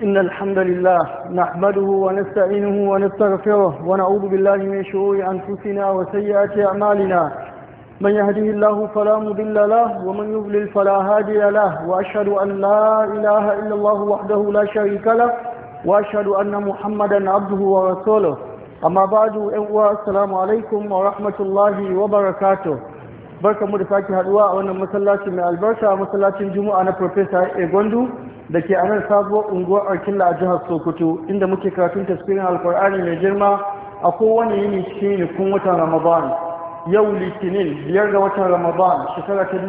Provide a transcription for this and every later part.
إن الحمد لله نحمده ونستعينه ونستغفره ونعوذ بالله من شرور أنفسنا وسيئات أعمالنا من يهده الله فلا مضل له ومن يضلل فلا هادي له وأشهد أن لا إله إلا الله وحده لا شريك له وأشهد أن محمدا عبده ورسوله أما بعد السلام عليكم ورحمة الله وبركاته barkamu da sake haduwa a wannan masallaci mai albarka masallacin juma'a na Professor Egondu da ke a nan sabuwar unguwar Arkilla a jihar Sokoto inda muke karatun tafsirin Alkur'ani mai girma a kowane yini cikin yinikun watan Ramadan yau Litinin 5 ga watan Ramadan shekara ta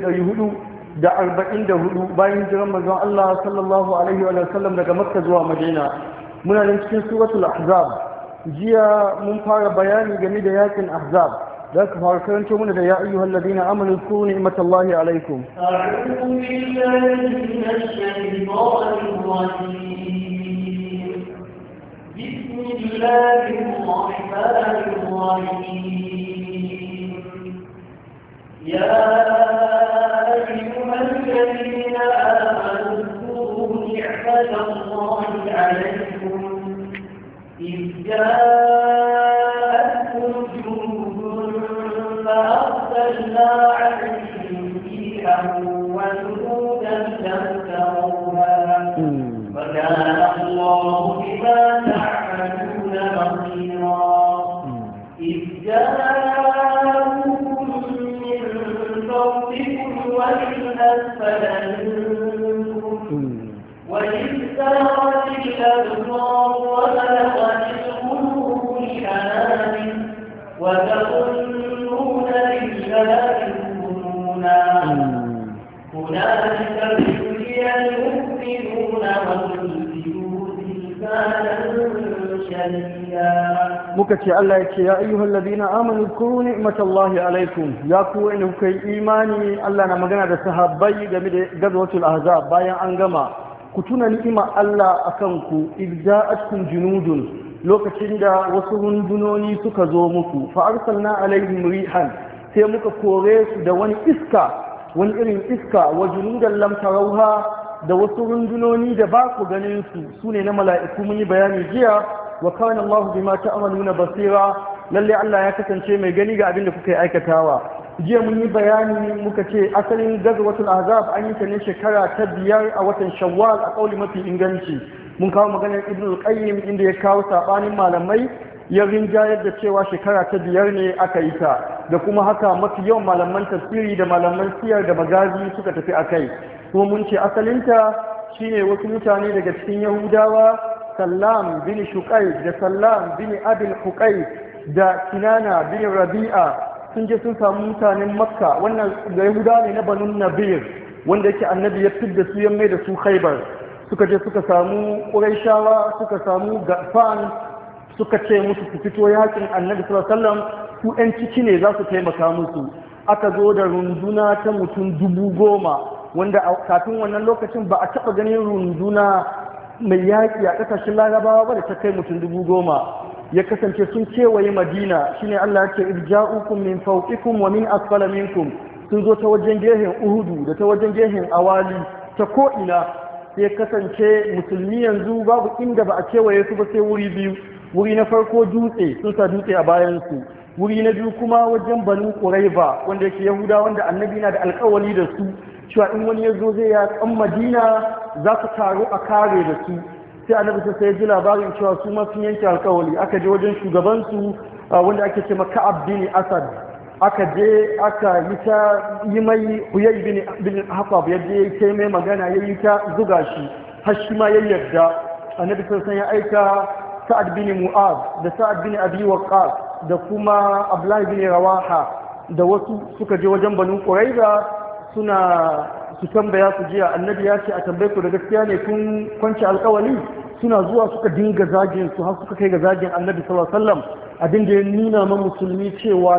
1444 bayan hijiran manzon Allah sallallahu alaihi wa sallam daga Makka zuwa Madina muna nan cikin suratul Ahzab jiya mun fara bayani game da yakin Ahzab ذاك فاركان من يا أيها الذين آمنوا اذكروا نعمة الله عليكم أعوذ بالله من الشيطان الرجيم بسم الله الرحمن الرحيم يا أيها الذين آمنوا اذكروا نعمة الله عليكم إذ جاءتكم فأرسلنا عليهم ريحا وجنودا لم تروها وكان الله بما تعملون بصيرا إذ جاءوكم من فوقكم ومن أسفل منكم وإذ سارت الأبصار وبلغت القلوب الحناجر وتظنون بالله الظنونا هنالك ابتلي المؤمنون وزلزلوا زلزالا شديدا muka ce Allah ya ce ya ayyuhal ladina amanu zkuru ni'matallahi alaikum ya ku wanda kuka yi imani Allah na magana da sahabbai game da gazwatul ahzab bayan an gama ku tuna ni'imar Allah akan ku idza'atkum junudun lokacin da wasu rundunoni suka zo muku fa arsalna alaihim rihan sai muka kore su da wani iska wani irin iska wa junudan lam tarauha da wasu rundunoni da ba ku ganin su sune na mala'iku mun yi bayani jiya wa kana Allahu bima ta'maluna basira lalle Allah ya kasance mai gani ga abin da kuka yi aikatawa jiya mun yi bayani muka ce asalin gazwatul ahzab an yi ta ne shekara ta 5 a watan shawwal a kauli mafi inganci mun kawo maganar ibn al-qayyim inda ya kawo sabanin malamai ya rinjayar da cewa shekara ta 5 ne aka yi ta da kuma haka mafi yawan malaman tafsiri da malaman siyar da magazi suka tafi akai kuma mun ce asalinta shine wasu mutane daga cikin yahudawa sallam bin shuqay da sallam bin abil huqay da kinana bin rabi'a sun je sun samu mutanen makka wannan da yahudawa ne na banu nabir wanda yake annabi ya fidda su ya mai da su khaybar suka je suka samu ƙurayshawa suka samu gafan suka ce musu su fito yakin annabi sallallahu alaihi wasallam su ɗan ciki ne za su taimaka musu aka zo da runduna ta mutum 10,000 wanda kafin wannan lokacin ba a taɓa ganin runduna mai yaƙi a ƙasashen larabawa ba da ta kai mutum 10,000 ya kasance sun kewaye madina shine Allah ya ce irja'ukum min fawqikum wa min asfala minkum sun zo ta wajen gehen uhudu da ta wajen gehen awali ta ko'ina sai kasance musulmi yanzu babu inda ba a kewaye su ba sai wuri biyu wuri na farko dutse sun sa dutse a bayansu wuri na biyu kuma wajen banu quraiba wanda yake yahuda wanda annabi na da alƙawari da su cewa in wani ya zo zai ya kan madina za su taru a kare da su sai annabi sai ya ji labarin cewa su ma sun yanke alƙawari aka je wajen shugabansu wanda ake ce Ka'ab bin Asad aka je aka yi ta yi mai huyai bin hafab ya je kai mai magana ya yi ta zuga shi har shi ma ya yarda annabi sai ya aika Sa'ad bin Mu'az da Sa'ad bin Abi Waqqas da kuma Abdullah bin Rawaha da wasu suka je wajen Banu Quraiza suna su tambaya su jiya annabi ya ce a tambaye ku da gaskiya ne kun kwanci alƙawari suna zuwa suka dinga zagin su har suka kai ga zagin annabi sallallahu alaihi wasallam abin da ya nuna ma musulmi cewa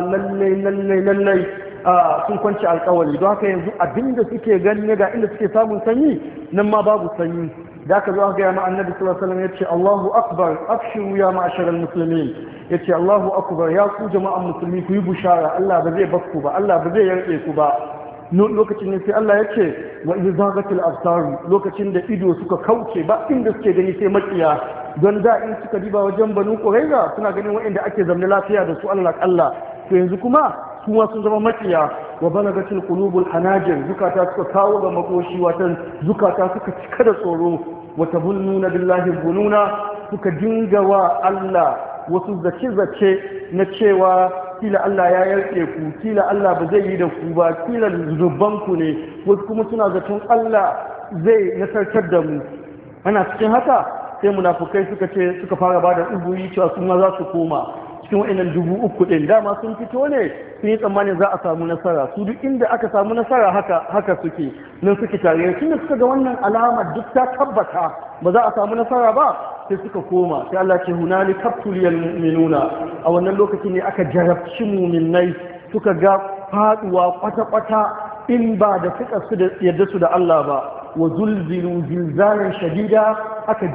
lallai sun kwanci alƙawari don haka yanzu abin da suke gani ga inda suke samun sanyi nan ma babu sanyi da aka zo aka gaya ma annabi sallallahu alaihi wasallam yace Allahu akbar abshiru ya ma'asharal muslimin yace Allahu akbar ya ku jama'an musulmi ku yi bushara Allah ba zai bakku ba Allah ba zai yarke ku ba lokacin ne sai Allah ya ce wa idh zaghatil absar lokacin da ido suka kauce ba inda suke gani sai makiya don da in suka diba wajen Banu Qurayza suna ganin waɗanda ake zamne lafiya da su Allah to yanzu kuma kuma sun zama makiya wa balagatil qulubul hanajir zukata suka kawo ga makoshi watan zukata suka cika da tsoro wa tabunnuna billahi bununa suka dinga wa Allah wasu zace na cewa kila Allah ya yarke ku kila Allah ba zai yi da ku ba kila zuban ku ne wasu kuma suna zaton Allah zai nasartar da mu ana cikin haka sai munafukai suka fara bada uzuri cewa su ma za su koma cikin wa'annan 3,000 ɗin dama sun fito ne sun yi tsammanin za a samu nasara su duk inda aka samu nasara haka suke nan suke tare tun da suka ga wannan alamar duk ta tabbata ba za a samu nasara ba sai suka koma sai Allah ce hunali kaptuliyal mu'minuna a wannan lokaci ne aka jarabci mu'minai suka ga faduwa kwata-kwata in ba da suka su da yadda su da Allah ba wa zulzilu zilzalan shadida aka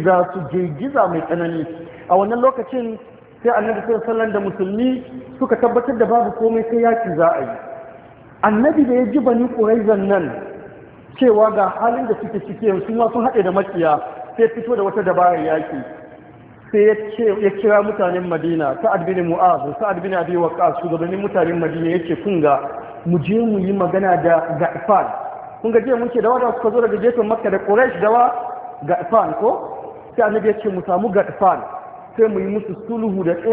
girgiza mai tsanani a wannan lokacin sai annabi sallallahu da musulmi suka tabbatar da babu komai sai yaki za a yi annabi da ya ji bani quraizan nan cewa ga halin da suke ciki yanzu ma sun haɗe da makiya sai fito da wata dabarar yaki sai ya kira mutanen Madina Sa'ad bin Mu'adh Sa'ad bin Abi Waqqas shugabannin mutanen Madina yace kun ga mu je mu yi magana da Ga'fan kun ga je mun ce da wanda suka zo daga gefen Makka da Quraysh dawa Ga'fan ko sai annabi ya ce mu samu Ga'fan sai mu yi musu sulhu da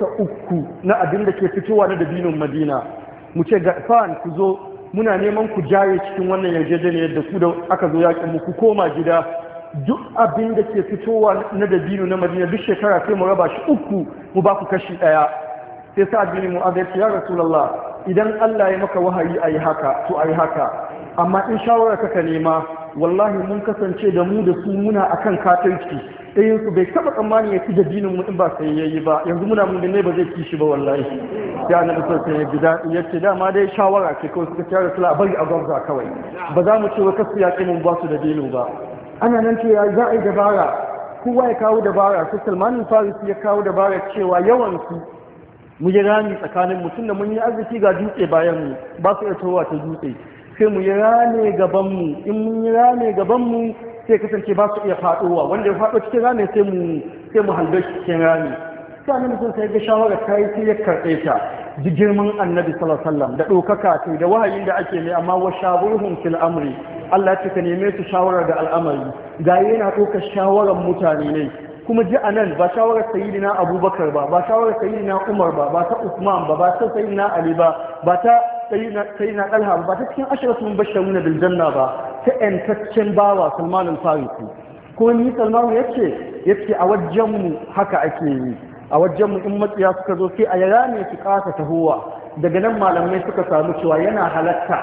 1/3 na abin da ke fitowa na dabinin Madina mu ce Ga'fan ku zo muna neman ku jaye cikin wannan yarjejeniyar da ku da aka zo yakin mu ku koma gida duk abin da ke fitowa na dabino na Madina duk shekara sai mu raba shi 3 mu ba ku kashi 1 sai Sa'ad bin Mu'adh ya ce ya Rasulullah idan Allah ya maka wahayi ayi haka to ayi haka amma in shawara kaka nema wallahi mun kasance da mu da su muna akan kafirci ɗayan su bai taɓa tsammani ya ci da dinin mu in ba sai yayi ba yanzu muna mun ne ba zai ci shi ba wallahi ya annabi sai ya gida yace dama dai shawara ce kawai suka ce Rasulullah bari a gwamza kawai ba za mu ce wa kasu ya mun ba su da dino ba ana nan ce za a yi dabara kowa ya kawo dabara su Salman Farisi ya kawo dabara cewa yawan su mu yi rami tsakanin mutum da mun yi arziki ga dutse bayan mu ba su iya towa ta dutse sai mu yi rame gaban mu in mun yi rame gaban mu sai kasance ba su iya faɗowa wanda ya faɗo cikin rami sai mu halbe shi cikin rami sai annabi sun sai ga shawara kai sai ya karɓe ta ji girman annabi sallallahu alaihi wasallam da ɗaukaka ce da wahayin da ake mai amma wa shawurhum fil amri Allah ce ka neme su shawara da al'amari ga yana ɗaukar shawaran mutane ne kuma ji a nan ba shawarar sayyidina Abubakar ba shawarar sayyidina Umar ba ta Usman ba ta sayyidina Ali ba ta sayyidina Talha ba ta cikin asharatul mubashshiruna bil janna ba ta ƴantaccen bawa Salman al-Farisi ko ni Salman yace a wajen mu haka ake yi a wajen mu in matsiya suka zo sai a yara ne su kasa tahowa daga nan malamai suka samu cewa yana halatta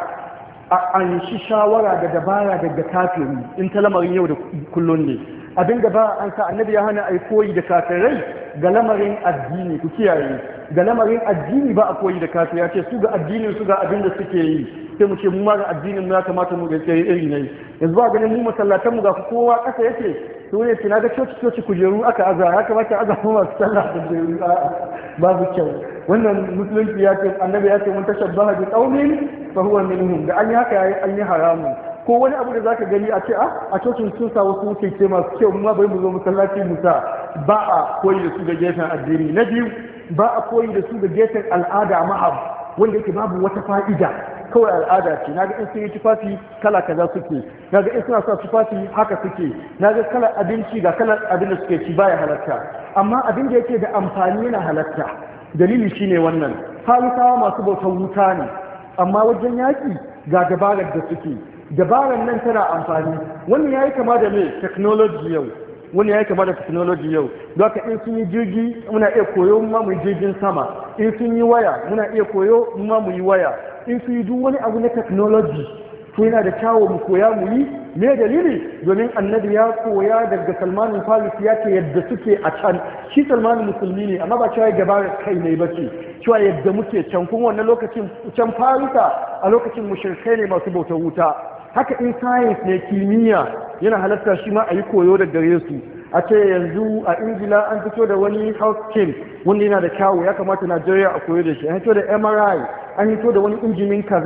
an shi shawara da dabara daga kafiri in ta lamarin yau da kullun ne abin da ba an sa annabi ya hana ai koyi da kafirai ga lamarin addini ku kiyaye ga lamarin addini ba a koyi da kafiri ya ce su ga addinin su ga abin da suke yi sai mu ce mu ma ga addinin mu ya kamata mu ga iri ne yanzu ba ganin mu masallatan mu ga kowa kasa yake to ne ce na ga coci kujeru aka aza ya kamata aza mu masu sallah da kujeru babu kyau wannan musulunci ya ce annabi ya ce mun tashabbaha bi qaumin fa huwa minhum da an yi haka yayi an yi haramun ko wani abu da zaka gani a ce a cocin sun sa wasu wuce ce masu kyau mu bari mu zo masallaci mu sa ba a koyi da su ga gefen addini na biyu ba a koyi da su ga gefen al'ada mahab wanda yake babu wata fa'ida kawai al'ada ce naga in sun yi tufafi kala kaza suke naga in suna sa tufafi haka suke naga kalar abinci ga kalar abin da suke ci baya halatta amma abin da yake da amfani yana halatta dalili shine wannan farisawa masu bautar wuta ne amma wajen yaki ga dabarar da suke dabarar nan tana amfani wannan yayi kama da me technology yau wani ya yi kama da technology yau don haka in sun yi jirgi muna iya koyo ma mu yi jirgin sama in sun yi waya muna iya koyo ma mu yi waya in sun yi duk wani abu na technology to yana da kyawo mu koya mu yi me dalili domin annabi ya koya daga Salman Farisi ya ce yadda suke a can shi Salman musulmi ne amma ba cewa gaba kai ne ba ce cewa yadda muke can kuma wannan lokacin can Farisa a lokacin mushrikai ne masu bautar wuta haka in science ne kimiyya yana halatta shi ma a yi koyo da gare su a ce yanzu a ingila an fito da wani health scheme wanda yana da kyawu ya kamata najeriya a koyo da shi an fito da mri an fito da wani injimin kaza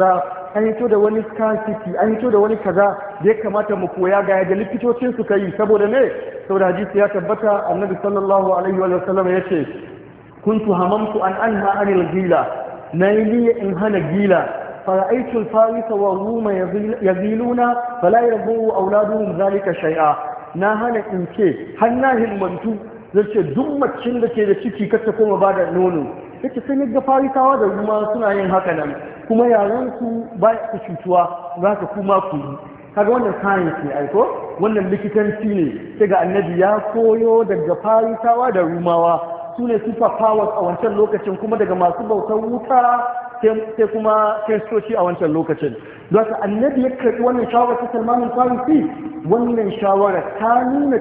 an hito da wani scarcity an hito da wani kaza da ya kamata mu koya ga yadda likitocin suka yi saboda ne saboda hadisi ya tabbata annabi sallallahu alaihi wa sallam ya ce kuntu hamamtu an anha anil gila na yi niyya in hana gila fara'aitul farisa wa ruma yaziluna fala yarbu auladuhum zalika shay'a na hana in ce har na himmantu zai ce duk macin da ke da ciki kar ta koma ba da nono yace sai ga farisawa da ruma suna yin haka nan kuma yaran su ba su cutuwa za ka kuma ku yi kaga wannan science ne aiko wannan likitanci ne sai ga annabi ya koyo daga farisawa da rumawa su ne super powers a wancan lokacin kuma daga masu bautar wuta sai kuma kiristoci a wancan lokacin don haka annabi ya karɓi wannan shawarar ta Salman Farisi wannan shawarar ta nuna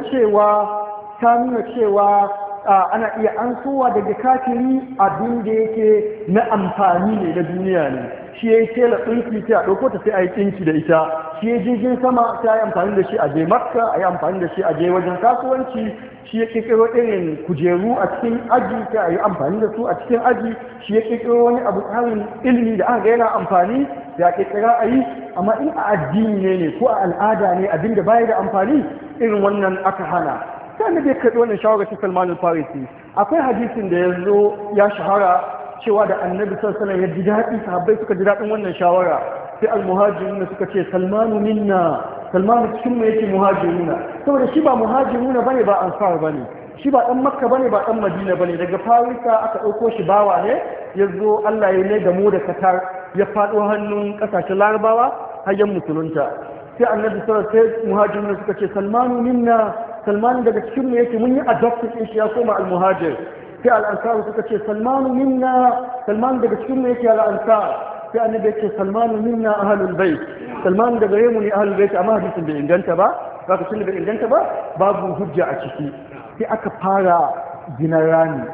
cewa ana iya ansowa daga kafiri abin da yake na amfani ne na duniya ne shi ya yi tela ɗinki sai a ɗauko ta sai a yi ɗinki da ita shi ya jirgin sama sai a yi amfani da shi a je makka a yi amfani da shi a je wajen kasuwanci shi ya ƙirƙiro irin kujeru a cikin aji sai a yi amfani da su a cikin aji shi ya ƙirƙiro wani abu tsarin ilimi da aka ga yana amfani da ƙirƙira a yi amma in a addini ne ko a al'ada ne abin da baya da amfani irin wannan aka hana sai da bai karɓi wannan shawarar ta Salman al-Farisi akwai hadisin da ya zo ya shahara cewa da annabi sallallahu alaihi wasallam ya ji daɗi sahabbai suka ji daɗin wannan shawara sai al-muhajiruna suka ce Salmanu minna Salmanu cikin mu yake muhajiruna saboda shi ba muhajiruna bane ba ansar bane shi ba dan makka bane ba dan madina bane daga farisa aka ɗauko shi bawa ne yazo Allah ya ne da mu da katar ya faɗo hannun ƙasashen larabawa hayyan musulunta sai annabi sallallahu alaihi wasallam sai muhajiruna suka ce Salmanu minna Salman daga cikin mu yake mun yi adoption din shi ya koma al-muhajir sai al-ansar suka ce Salmanu minna Salman daga cikin mu yake al-ansar sai annabi yake Salmanu minna ahlul bait Salman daga gare mu ne ahlul bait amma hadisin bai inganta ba zaka tunda bai inganta ba babu hujja a ciki sai aka fara gina rami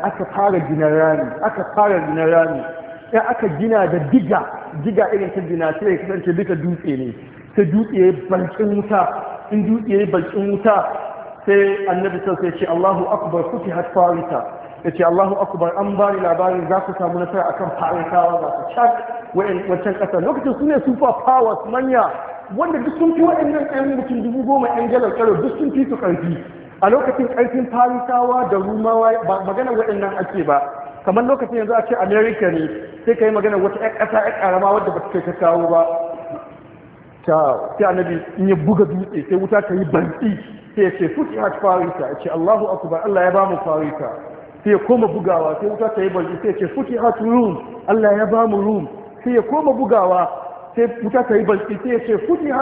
sai aka gina da diga irin ta gina sai ya kasance bisa dutse ne sai dutse ya balkin wuta in dutse ya balkin wuta sai annabi sai ce Allahu akbar futihat farisa yace Allahu akbar an bani labarin za ku samu nasara akan farisawa za su cak wancan kasar lokacin su ne super powers manya wanda duk sun fi waɗannan ɗan mutum 10,000 ɗan jalar karo duk sun fi su ƙarfi a lokacin ƙarfin farisawa da rumawa ba magana waɗannan ake ba kamar lokacin yanzu a ce America ne sai ka yi magana wata ƴan ƙasa ƴan ƙarama wadda ba ta kai ta kawo ba sai annabi in ya buga dutse sai wuta ta yi bantsi sai ya ce futihat farisa ya ce Allahu akbar Allah ya ba mu farisa sai ya koma bugawa sai wuta ta yi bantsi sai ya ce futihat rum Allah ya ba mu rum sai ya koma bugawa sai wuta ta yi bantsi sai ya ce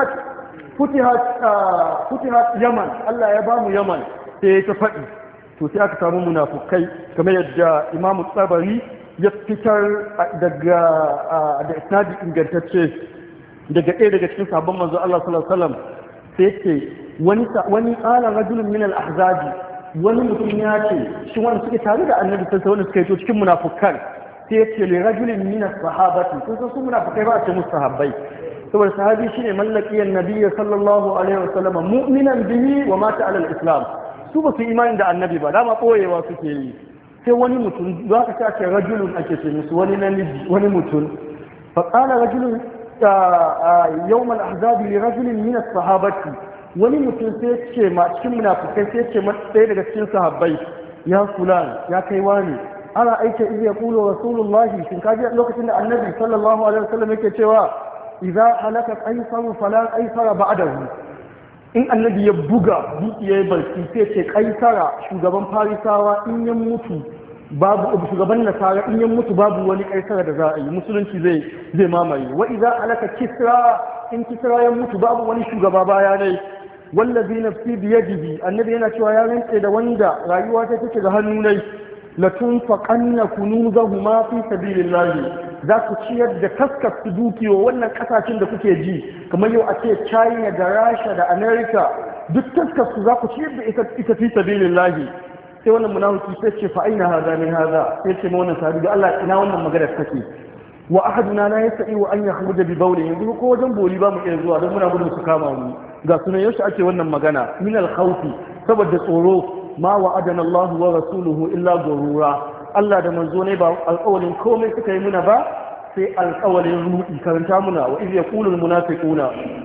futihat yaman Allah ya ba mu yaman sai ya ta faɗi to sai aka samu munafukai kamar yadda Imam Tsabari ya fitar daga da isnadi ingantacce daga ɗaya daga cikin sabon manzo Allah sallallahu alaihi wasallam sai yake wani qala rajulun min al-ahzabi wani mutum ya ce shi wanda suke tare da annabi sallallahu alaihi wasallam suka yi to cikin munafukan sai yake li rajulin min as-sahabati kun san su munafukai ba a ce musu sahabbai saboda sahabi shine mallaki annabi sallallahu alaihi wasallam mu'minan bihi wa mata ala al-islam su ba su imani da annabi ba dama boyewa suke yi sai wani mutum za ka ce rajulun ake ce musu wani namiji wani mutum fa qala rajulun yawm al-ahzab li rajulin min as-sahabati wani mutum sai ce ma cikin munafikai sai ce ɗaya daga cikin sahabbai ya fulan ya kai wani ana aike idza yaqulu rasulullahi shin kaji lokacin da annabi sallallahu alaihi wasallam yake cewa idza halaka qaisar fala qaisara ba'dahu in annabi ya buga dutse yayi barci sai ce qaisara shugaban farisawa in ya mutu babu shugaban nasara in ya mutu babu wani kaisara da za a yi musulunci zai mamaye wa idza alaka kisra in kisra ya mutu babu wani shugaba baya ne wallazi nafsi biyadihi annabi yana cewa ya rantse da wanda rayuwa ta take ga hannu ne la tunfaqanna kunuzahuma fi sabilillah za ku ciyar da kaskar su dukiyo wannan kasashen da kuke ji kamar yau a ce China da Russia da America duk kaskar su za ku ciyar da ita fi sabilillah sai wannan munafiki sai ce fa aina hada min hada sai ce wannan sahabi da Allah ina wannan magana take wa ahaduna la yastati wa an yakhruja bi bawli yanzu ko wajen boli ba mu iya zuwa don muna gudun su kama mu ga sunan yaushe ake wannan magana min al khawfi saboda tsoro ma wa'adana Allah wa rasuluhu illa gurura Allah da manzo ne ba alƙawarin komai suka yi muna ba sai alƙawalin rudi karanta muna wa iz yaqulul munafiquna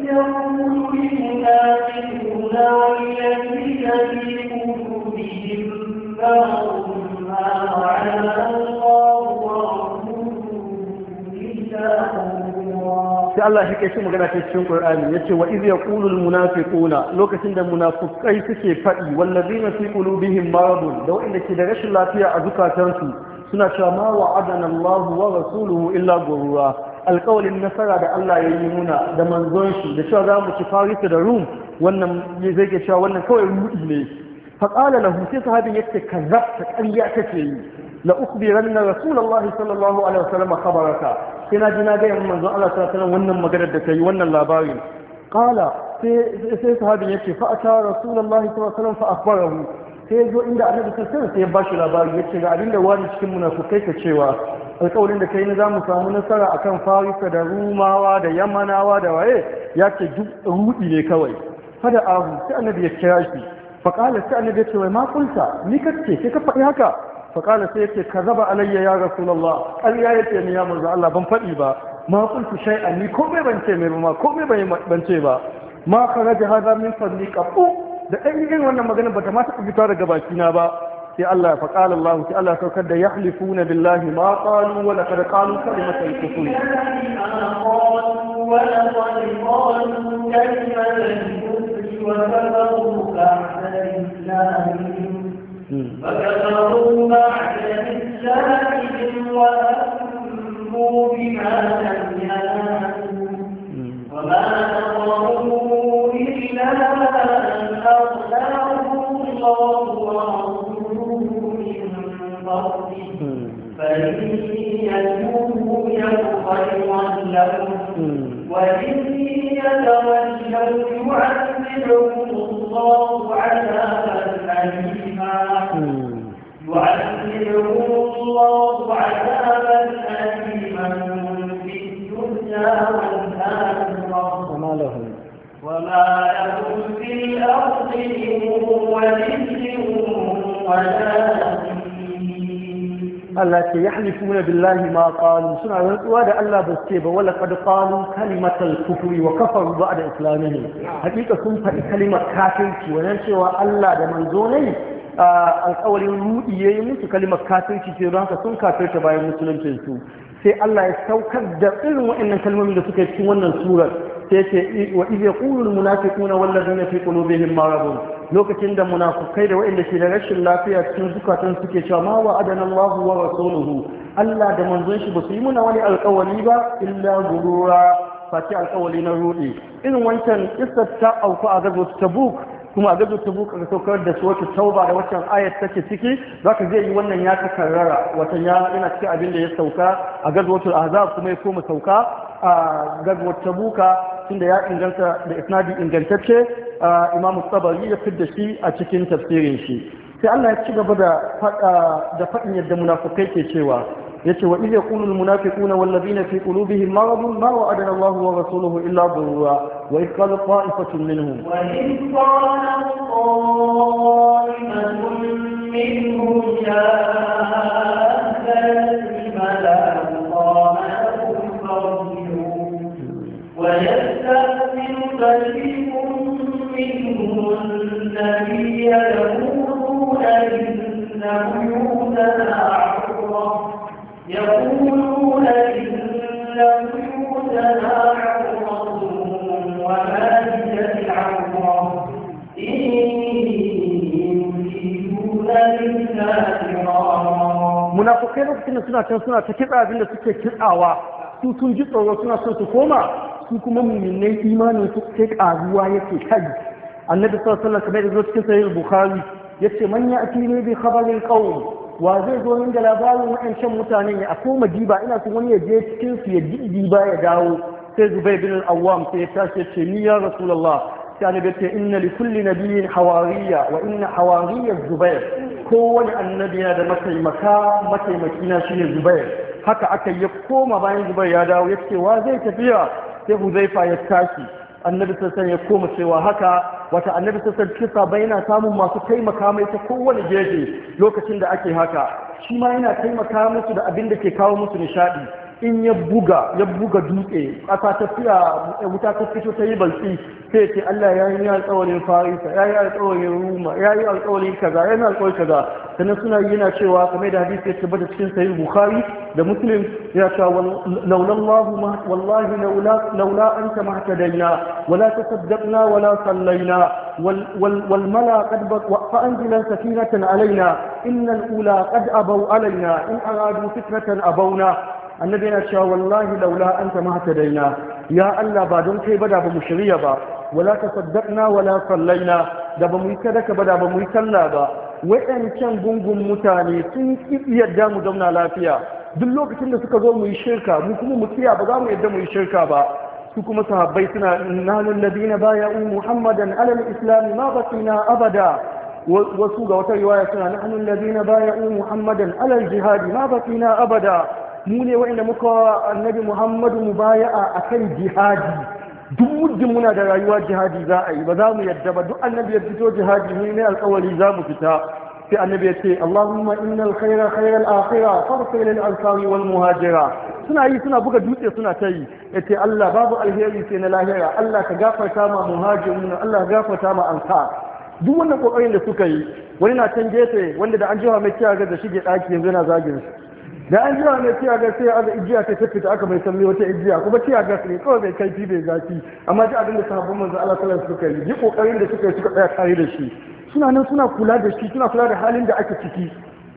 sai Allah shi ke shi magana ta cikin Qur'ani yace wa iz yaqulul munafiquna lokacin da munafikai suke faɗi wallazina fi qulubihim maradun da wanda ke da rashin lafiya a zukatansu suna cewa ma wa'adana Allahu wa rasuluhu illa gurura alƙawalin nasara da Allah ya yi muna da manzon shi da cewa za mu ci Farisa da Rum wannan zai ke cewa wannan kawai rudi ne fa qala lahu sai sahabin yace kazzabta ƙarya kake yi la ukhbiranna rasulullahi sallallahu alaihi wasallam khabaraka sai na ji na ga manzon Allah sallallahu alaihi wasallam wannan maganar da kai wannan labarin qala sai sahabin yace fa ata rasulullahi sallallahu alaihi wasallam fa akhbarahu sai zo inda annabi sallallahu alaihi wasallam sai ya bashi labari yace ga abinda wani cikin munafikai ka cewa alƙawarin da kai ne za mu samu nasara akan Farisa da Rumawa da Yamanawa da waye yace duk rudi ne kawai fada ahu sai annabi ya kira shi fa qala sai annabi ya ce wai ma kulta ni kace sai ka faɗi haka fa qala sai yace kazaba alayya ya rasulullah ƙarya yace ni ya manzo Allah ban faɗi ba ma kultu shay'an ni komai ban ce mai ba komai ban ce ba ma kharaja hadha min fadli qabu da ɗan irin wannan magana ba ta ma taɓa fita daga bakina ba sai Allah ya faƙala Allah sai Allah ya saukar da yahlifuna billahi ma qalu wa laqad qalu kalimatal kufri فكفروا بعد إسلامهم وأمروا بما لم ينالوا وما نظروا إلا أن أغناهم الله ورسوله من فضله فإن يتوبوا يك خيرا لهم وإن يتولوا يعذبهم الله عذابا أليما في الدنيا والآخرة وما لهم في الأرض من ولي ولا Allah ce yahlifuna billahi ma qalu suna rantsuwa da Allah ba ce ba wala qad qalu kalimatal kufri wa kafaru ba'da islamihim hakika sun faɗi kalimar kafirci wannan cewa Allah da manzo ne alƙawarin rudi yayi musu kalimar kafirci ce don haka sun kafirta bayan musuluncin su sai Allah ya saukar da irin waɗannan kalmomin da suka yi cikin wannan surar sai ce wa idh yaqulu al munafiquna wal ladina fi qulubihim maradun lokacin da munafukai da waɗanda ke da rashin lafiya cikin zukatan suke cewa ma wa adana Allahu wa rasuluhu Allah da manzon shi ba su yi muna wani alƙawari ba illa gurura fati alƙawari na rudi irin wancan kissar ta auku a gazo Tabuk kuma a gazo Tabuk aka saukar da su wata tauba da wancan ayat take ciki zaka zai yi wannan ya ta karrara watan yana cikin abin da ya sauka a gazo Ahzab kuma ya koma sauka a gazo Tabuka tunda ya inganta da isnadi ingantacce Imam Tabari ya fidda shi a cikin tafsirin shi sai Allah ya ci gaba da faɗin yadda munafikai ke cewa yace wa idh yaqulu al munafiquna wal ladina fi qulubihim maradun ma wa'adana Allahu wa rasuluhu illa ghurura wa idh qala ta'ifatun minhum ya ويستأذن فريق منهم النبي يقولون إن بيوتنا عورة وما هي العورة إن يريدون إلا فرارا munafukai lokacin da suna ta kitsa abin da suke kitsawa su sun ji tsoro suna so su koma su kuma mu'minai imanin su sai karuwa yake kai annabi sallallahu alaihi wasallam kamar da cikin sahih bukhari yace man ya'tini bi khabaril qawm wa zai zo min da labarin wa'ancan mutanen ya koma diba ina son wani ya je cikin su ya diba ya dawo sai Zubair bin al-Awwam sai ya tashi ce ni ya rasulullah sai annabi ce inna li kulli nabiyyin hawariya wa inna hawariya Zubair kowane annabi yana da mataimaki na shine Zubair haka aka yi koma bayan Zubair ya dawo ya ce wa zai tafiya sai Huzaifa ya tashi annabi sassan ya koma cewa haka wata annabi sassan kisa bai yana samun masu taimaka mai ta kowane gefe lokacin da ake haka shi ma yana taimaka musu da abin da ke kawo musu nishadi in ya buga dutse ƙasa ta fiya wuta ta fito ta yi balki sai ce Allah ya yi alƙawarin Farisa ya yi alƙawarin Ruma ya yi alƙawarin kaza ya yi alƙawarin kaza sannan suna yana cewa kamar da hadisi ya tabbata cikin sahih Bukhari da Muslim ya ce laulallahu wallahi laula anta mahtadaina wala tasaddaqna wala sallaina wal mala qad fa anzila sakinatan alaina innal ula qad abaw alaina in aradu fitnatan abawna annabi yana cewa wallahi laula anta mahtadaina ya Allah ba don kai ba da ba mu shirya ba wala tasaddaqna wala sallaina da ba mu yi sadaka ba da ba mu yi sallah ba waɗancan gungun mutane sun ki yadda mu zauna lafiya duk lokacin da suka zo mu yi shirka mu kuma mu kiya ba za mu yadda mu yi shirka ba su kuma sahabbai suna nahnu alladhina bay'u muhammadan ala al-islam ma baqina abada wasu ga wata riwaya suna nahnu alladhina bay'u muhammadan ala al-jihad ma baqina abada mu ne wa'inda muka annabi muhammadu mubaya'a akan jihadi duk muddin muna da rayuwa jihadi za a yi ba za mu yadda ba duk annabi ya fito jihadi ne alƙawari za mu fita sai annabi ya ce Allahumma innal khayra khayral akhirah farsil lil ansari wal muhajira suna yi suna buga dutse suna ta yi yace Allah babu alheri sai na lahira Allah ka gafarta ma muhajirin Allah ka gafarta ma ansar duk wannan kokarin da suka yi wani na can gefe wanda da an jiwa mai kiyaga da shige daki yanzu yana zagin su da an jiwa mai tiyaga sai aga igiya ta fita aka mai sami wata igiya kuma tiyaga ne kawai bai kai bai zafi amma ji abin da sahabban manzo Allah sallallahu alaihi wasallam suka yi kokarin da suka yi suka tsaya tare da shi suna nan suna kula da shi suna kula da halin da ake ciki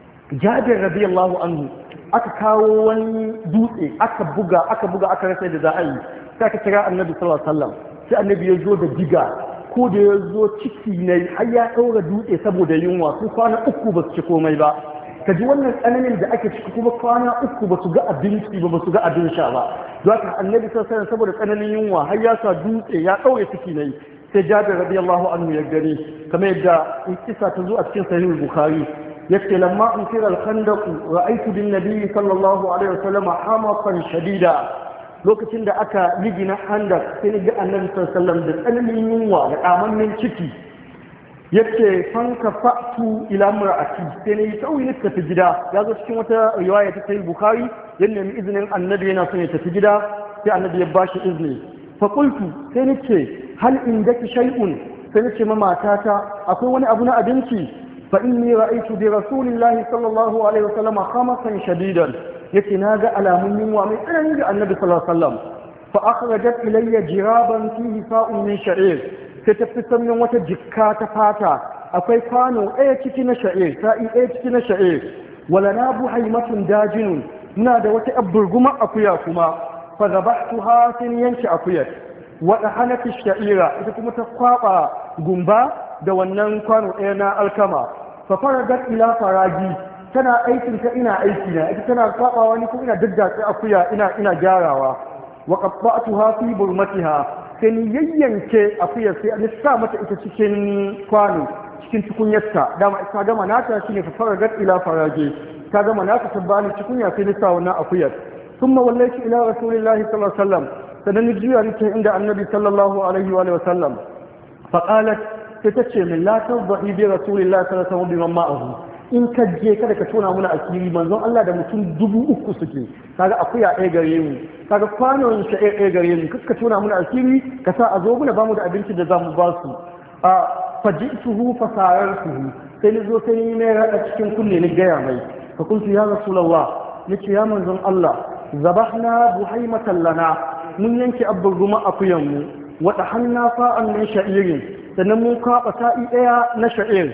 Jabir radiyallahu anhu aka kawo wani dutse aka buga aka rasa da za a yi sai aka kira annabi sallallahu alaihi wasallam sai annabi ya zo da diga ko da ya zo ciki ne har ya daura dutse saboda yunwa su kwana uku ba su ci komai ba ka ji wannan tsananin da ake ciki kuma kwana uku ba su ga abinci ba su ga abin sha ba don haka annabi sallallahu alaihi saboda tsananin yunwa har ya sa dutse ya daure ciki ne sai Jabir radiyallahu anhu ya gani kamar yadda kisa ta zo a cikin sahih bukhari yace lamma unsira al-khandaq ra'aytu bin nabiy sallallahu alaihi wasallam hamaqan shadida lokacin da aka ligina handaq sai ga annabi sallallahu alaihi wasallam da tsananin yunwa da kamannin ciki yace fanka fa'tu ila mar'ati sai ne sauyi ne tafi gida ya zo cikin wata riwaya ta sahih bukhari yana mai izinin annabi yana son ya tafi gida sai annabi ya bashi izini fa qultu sai nace hal indaki shay'un sai nace ma matata akwai wani abu na abinci fa inni ra'aytu bi rasulillahi sallallahu alaihi wasallam khamasan shadidan yace naga alamun yunwa mai tsanani ga annabi sallallahu alaihi wasallam fa akhrajat ilayya jiraban fihi sa'un min sha'ir sai ta fitar min wata jikka ta fata akwai kwano ɗaya ciki na sha'ir sa'i ɗaya ciki na sha'ir wala na buhaimatun dajinun muna da wata burguma akuya kuma fa zabahtuha sun yanke akuyar wada hanafi sha'ira ita kuma ta kwaba gumba da wannan kwano ɗaya na alkama fa faragat ila faragi tana aikin ta ina aiki na ita tana kwaba wani kuma ina daddatsa akuya ina gyarawa wa qatta'tuha fi burmatiha sai ni yayyanke akuyar sai an sa mata ita cikin kwano cikin tukunyarta dama ita gama nata shine fa faragat ila farage ta gama nata ta bani tukunya sai ni sa wannan akuyar thumma wallahi ila rasulillahi sallallahu alaihi wasallam sannan ni jiya nake inda annabi sallallahu alaihi wa sallam fa qalat sai ta ce min la tadhi bi rasulillahi sallallahu alaihi wasallam bimma ma'ahu in ka je kada ka tona muna asiri manzon Allah da mutum 3,000 suke kaga akuya ɗaya gare mu kaga kwanon shi ɗaya gare mu ka tona muna asiri ka sa a zo muna bamu da abinci da zamu ba su a fajituhu fasarartuhu sai ni zo sai ni mai rada cikin kunne ni gaya mai fa kuntu ya rasulullah nace ya manzon Allah zabahna buhaimatan lana mun yanke aburguma akuyan mu wa tahanna fa'an min sha'irin sannan mun kwaba sa'i ɗaya na sha'ir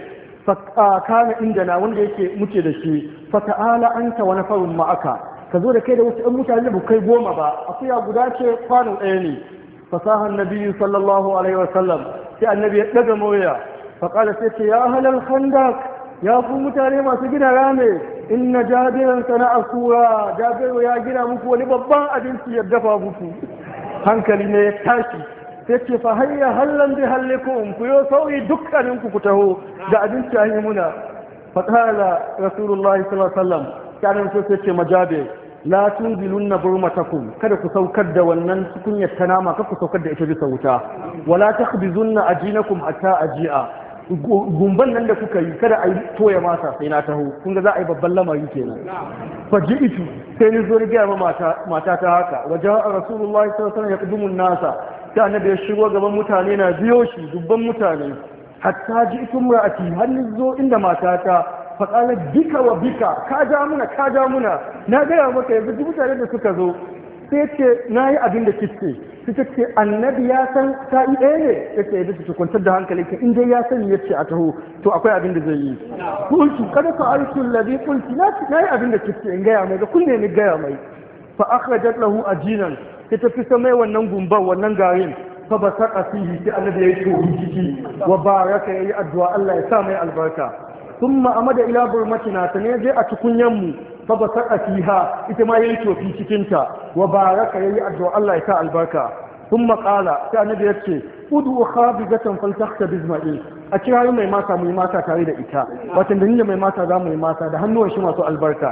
kana inda na wanda yake muke da shi fata'ala anta wa nafarun ma'aka ka zo da kai da wasu ɗan mutane ba kai 10 ba akuya guda ce kwano ɗaya ne fasahan nabiyyu sallallahu alaihi wa sallam sai annabi ya daga moya fa qala sai ce ya halal khandaq ya ku mutane masu gina rame inna jabiran sana'a sura jabiru ya gina muku wani babban abinci ya dafa muku hankali ne ya tashi sai ce fa hayya hallan bi hallikum ku yo sauyi dukkanin ku taho da abinci ayi muna fa qala rasulullahi sallallahu alaihi wasallam kana sai ce majabe la tunzilunna burmatakum kada ku saukar da wannan tukunyar ta nama kada ku saukar da ita bisa wuta wala takhbizunna ajinakum hatta aji'a gumban nan da kuka yi kada a yi toya masa sai na taho kun ga za a yi babban lamari kenan faji'itu sai ni zo ni ga mata ta haka wajen rasulullahi sallallahu alaihi wasallam ya kudumun nasa sai annabi ya shigo gaban mutane na biyo shi dubban mutane hatta ji ita mura'ati har ni zo inda matata faƙalar bika wa bika ka ja muna na gaya maka yanzu duk mutane da suka zo sai ce na yi abin da kike suka ce annabi ya san sa'i ɗaya ne ya ce yadda su kwantar da hankali ka in dai ya sani ya ce a taho to akwai abin da zai yi kulki kada ka aikin labi kulki na yi abin da kike in gaya mai da kunne ni gaya mai fa akhrajat lahu ajinan sai ta fita mai wannan gumban wannan garin fa ba saka fihi sai annabi ya yi tobi ciki wa baraka yayi addu'a Allah ya sa mai albarka thumma amada ila burmatina ne je a tukunyan mu fa ba saka fiha ita ma yayi tofi cikin ta wa baraka yayi addu'a Allah ya sa albarka thumma qala sai annabi yace udu khabizatan faltakhta bizma'i a kira mai mata mu yi mata tare da ita watan da ni mai mata za mu yi mata da hannuwan shi masu albarka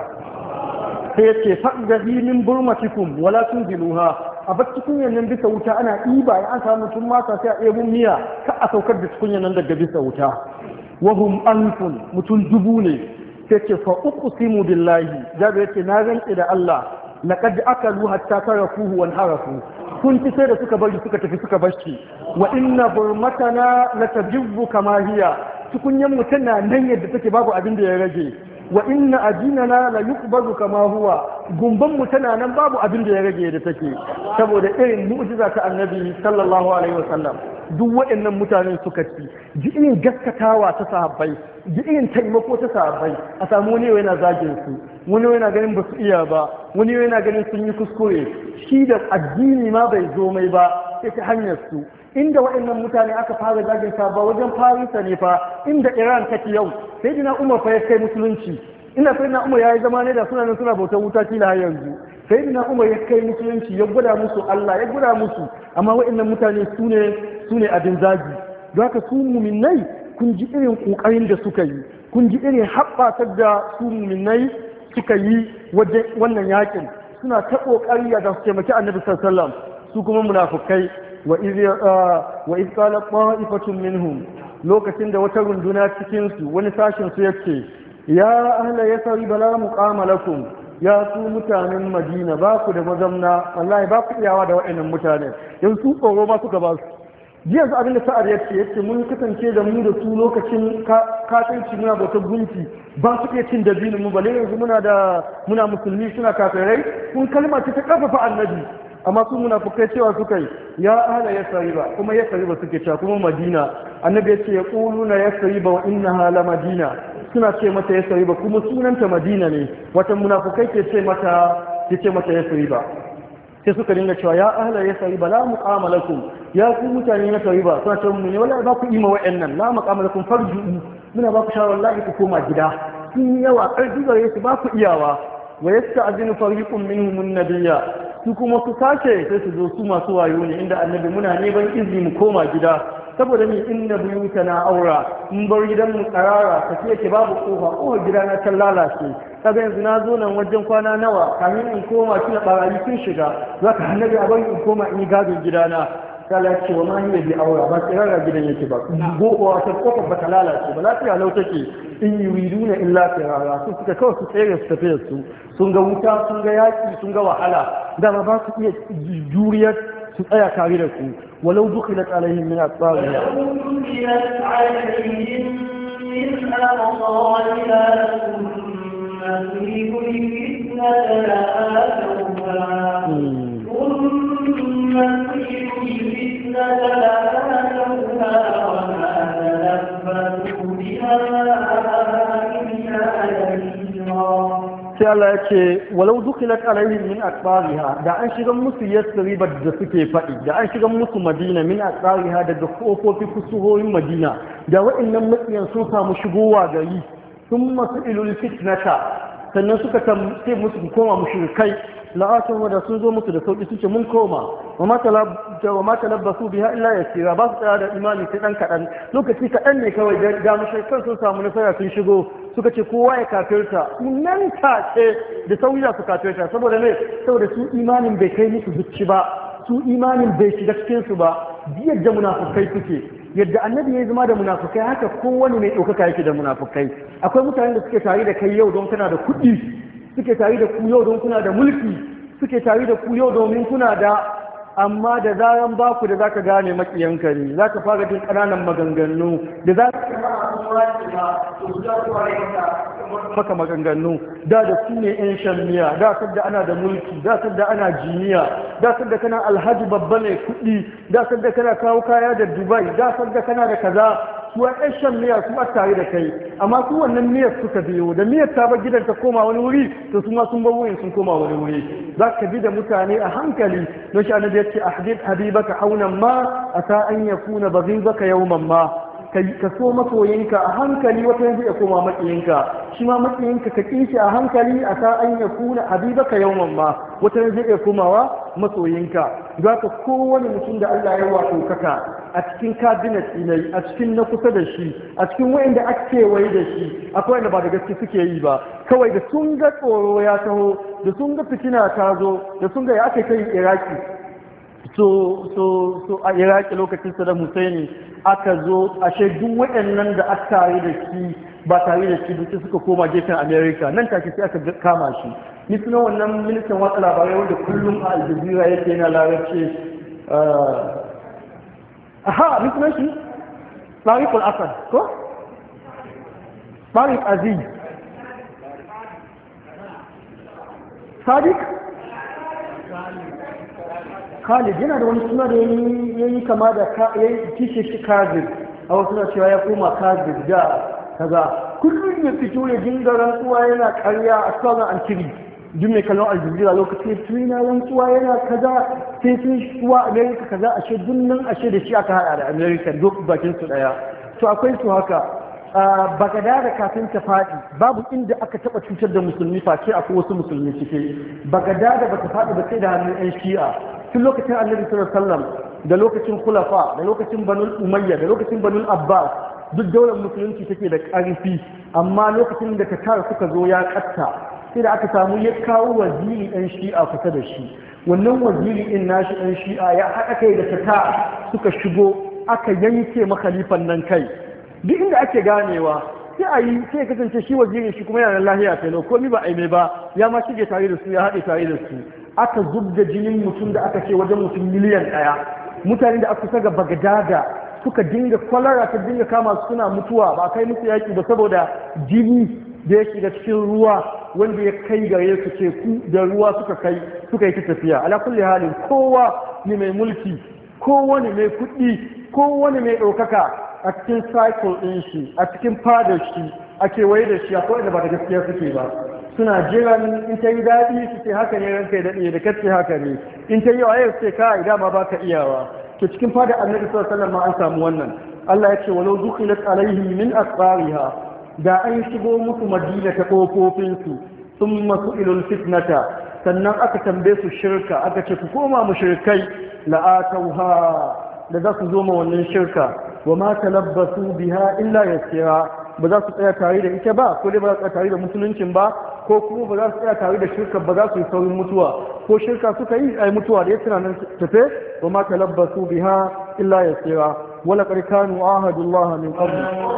sai yace faqdi min burmatikum wala tunziluha a bar tukunyan nan bisa wuta ana ɗiba ya an samu tun mata sai a ɗebo miya ka a saukar da tukunyan nan daga bisa wuta wahum alfun mutum dubu ne sai ce fa uqsimu billahi jabe yace na rantsi da Allah laqad akalu hatta tarakuhu wan harafu kun ci sai da suka bari suka tafi suka bashi wa inna burmatana latajibbu kama hiya tukunyan mutum na nan yadda take babu abin da ya rage wa inna ajinana la yuqbazu kama huwa gumban mu tana nan babu abin da ya rage da take saboda irin mu'jiza ta annabi sallallahu alaihi wasallam duk waɗannan mutanen suka ci ji irin gaskatawa ta sahabbai ji irin taimako ta sahabbai a samu wani yana zagin su wani yana ganin ba su iya ba wani yana ganin sun yi kuskure shi da addini ma bai zo mai ba sai ta hanyar su inda waɗannan mutane aka fara zagin sa ba wajen Farisa ne fa inda Iran take yau sai dina Umar fa ya kai musulunci ina sai na Umar yayi zama ne da suna nan suna bautar wuta kila har yanzu sai dina Umar ya kai musulunci ya gwada musu Allah ya gwada musu amma waɗannan mutane su ne abin zagi don haka su muminai kun ji irin kokarin da suka yi kun ji irin haɓɓatar da su muminai suka yi wajen wannan yakin suna ta kokari da su taimaki Annabi sallallahu alaihi wasallam su kuma munafukai وإذ قال طائفة منهم lokacin da wata runduna cikinsu wani sashin su yake ya ahla yasrib la muqama lakum ya ku mutanen Madina ba ku da mazamna wallahi ba ku iyawa da waɗannan mutane yanzu tsoro ma suka ba su jiya su abinda sa'ad yace mun kasance da mu da su lokacin katanci muna bautar gunki ba su iya cin dabinin mu bale yanzu muna musulmi suna kafirai kun kalma ta karfafa annabi amma su munafukai cewa suka yi ya ahla yasriba kuma yasriba suke cewa kuma Madina annabi ya ce yaquluna yasriba wa innaha la Madina suna ce mata yasriba kuma sunanta Madina ne wata munafukai ke ce mata yasriba sai suka dinga cewa ya ahla yasriba la muqama lakum ya ku mutane yasriba suna ce mu ne wallahi ba ku ima wa'annan la muqama lakum farju muna ba ku shawara wallahi ku koma gida sun yawa karfi gare su ba ku iyawa wa yasta'zinu fariqun minhum an-nabiyya su kuma su sace sai su zo su masu wayo ne inda annabi muna neman izini mu koma gida saboda ni inna buyutana aura in bar gidan mu karara take yake babu kofa gida na ta lalace kaga yanzu na zo nan wajen kwana nawa kamin in koma kina barayi sun shiga zaka annabi a bari in koma in yi gadon gidana kala ce wa ma hiya bi aura ba tsirara gidan yake ba gowa ta kofar ba ta lalace ba lafiya lau take in yuriduna illa firara su suka kawai su tsere su tafi su sun ga wuta sun ga yaki sun ga wahala dama ba su iya juriyar su tsaya tare da su walau dukhilat alaihim min aqsariha sai Allah ya ce walau dukilat alaihim min aqbariha da an shiga musu yasriba da suke faɗi da an shiga musu Madina min aqbariha daga kofofi kusuhoyin Madina da waɗannan matsiyan sun samu shigowa gari sun masu ilul fitnata sannan suka ce musu koma mushrikai la'atun da sun zo musu da sauki sun ce mun koma wa ma talabbasu biha illa yasira ba su tsaya da imani sai dan kadan lokaci kadan ne kawai da mushrikan sun samu nasara sun shigo suka ce kowa ya kafirta nan take da sauya su kafirta saboda su imanin bai kai musu zuci ba su imanin bai shiga cikin su ba biyar da munafukai suke yadda annabi ya zama da munafukai haka kowane mai ɗaukaka yake da munafukai. Akwai mutanen da suke tare da kai yau don kana da kuɗi, suke tare da ku yau don kuna da mulki, suke tare da ku yau domin kuna da, amma da zaran baku da zaka gane makiyanka ne, zaka fara jin ƙananan maganganu da za ka maka maganganu da su ne yan shan miya, da sadda ana da mulki, da sadda ana jiniya, da sadda kana alhaji babba mai kuɗi, da sadda kana kawo kaya da Dubai, da sadda kana da kaza, su yan shan miya su a tare da kai, amma su wannan miyar suka biyo da miyar ta bar gidan ta koma wani wuri, to su ma sun bar wurin sun koma wani wuri. Za ka bi da mutane a hankali, don shi annabi ya ce ahdid habibaka haunan ma ata an yakuna baghidaka yawman ma, ka so masoyinka a hankali wata yanzu ya koma makiyinka, shi ma makiyinka ka kishi a hankali a ta an ya kuna habibaka yawman ma wata yanzu ya komawa masoyinka. Za ka kowane mutum da Allah ya wato kaka a cikin cabinet ne, a cikin na kusa da shi, a cikin wayanda ake waye da shi, akwai wanda ba da gaske suke yi ba, kawai da sun ga tsoro ya taho, da sun ga fitina ta zo, da sun ga ya ake kai Iraki. So a Iraki lokacin Saddam Hussein aka zo ashe duk waɗannan da aka tare da shi ba tare da shi duk suka koma gefen America, nan take sai aka kama shi. Ni suna wannan ministan watsa labarai wanda kullum a Al Jazeera yake yana larabci ni suna shi Tariq al-Asad ko Tariq Aziz Sadiq Khalid yana da wani suna da yayi kama da yayi kishe shi Kazir, a wasu na cewa ya koma Kazir da kaza, kullum ya fito ya dinga rantsuwa yana karya a sauran antiri. Duk mai kallon Al Jazeera lokacin tuna rantsuwa yana kaza sai sun kuwa America kaza, ashe dunnan ashe da shi aka hada da America duk bakin su daya. To akwai su haka Bagdad kafin ta faɗi babu inda aka taɓa cutar da musulmi face akwai wasu musulmi cike. Bagdad ba ta faɗi ba sai da hannun 'yan Shi'a. Tun lokacin Annabi sallallahu alaihi wasallam da lokacin Khulafa da lokacin Banu Umayya da lokacin Banu Abbas duk daular musulunci take da ƙarfi, amma lokacin da Tatar suka zo ya katta sai da aka samu ya kawo waziri 'yan Shi'a kusa da shi. Wannan waziri din nashi 'yan Shi'a ya haɗa kai da Tatar suka shigo aka yanke makhalifan nan kai. Duk inda ake ganewa sai a yi sai ya kasance shi wazirin shi kuma yana lahiya kai komi ba a mai ba, ya ma shige tare da su ya haɗe tare da su. Aka zubda jinin mutum da aka ce wajen mutum miliyan 1, mutane da aka saga Bagdada suka dinga kwalara ta dinga kama su suna mutuwa ba kai musu yaki ba saboda jini da ya shiga cikin ruwa wanda ya kai gare su teku da ruwa suka yi ta tafiya. Ala kulli halin kowa ne mai mulki, kowane mai kuɗi, kowane mai ɗaukaka a cikin cycle ɗin shi, a cikin fadar shi, a kewaye da shi, akwai da ba da gaskiya suke ba. Suna jiran in ta yi daɗi su ce haka ne ranka ya daɗe da kace haka ne, in ta yi wa yau ce ka dama ba ka iyawa. To cikin fadar Annabi sallallahu alaihi wasallam an samu wannan. Allah ya ce walau dukhilat alaihim min asfariha, da an shigo musu Madina ta kofofin su, thumma su'ilul fitnata, sannan aka tambaye su shirka, aka ce ku koma mushrikai la'atauha, da za su zo ma wannan shirka, wa ma talabbasu biha illa yasira, ba za su tsaya tare da ita ba, ko dai ba za su tsaya tare da musuluncin ba, ko kuma ba za su tsaya tare da shirka ba, za su yi saurin mutuwa, ko shirka suka yi ai mutuwa da ya tana nan tafe. wa ma talabbasu biha illa yasira wala qad kanu ahadullah min qabl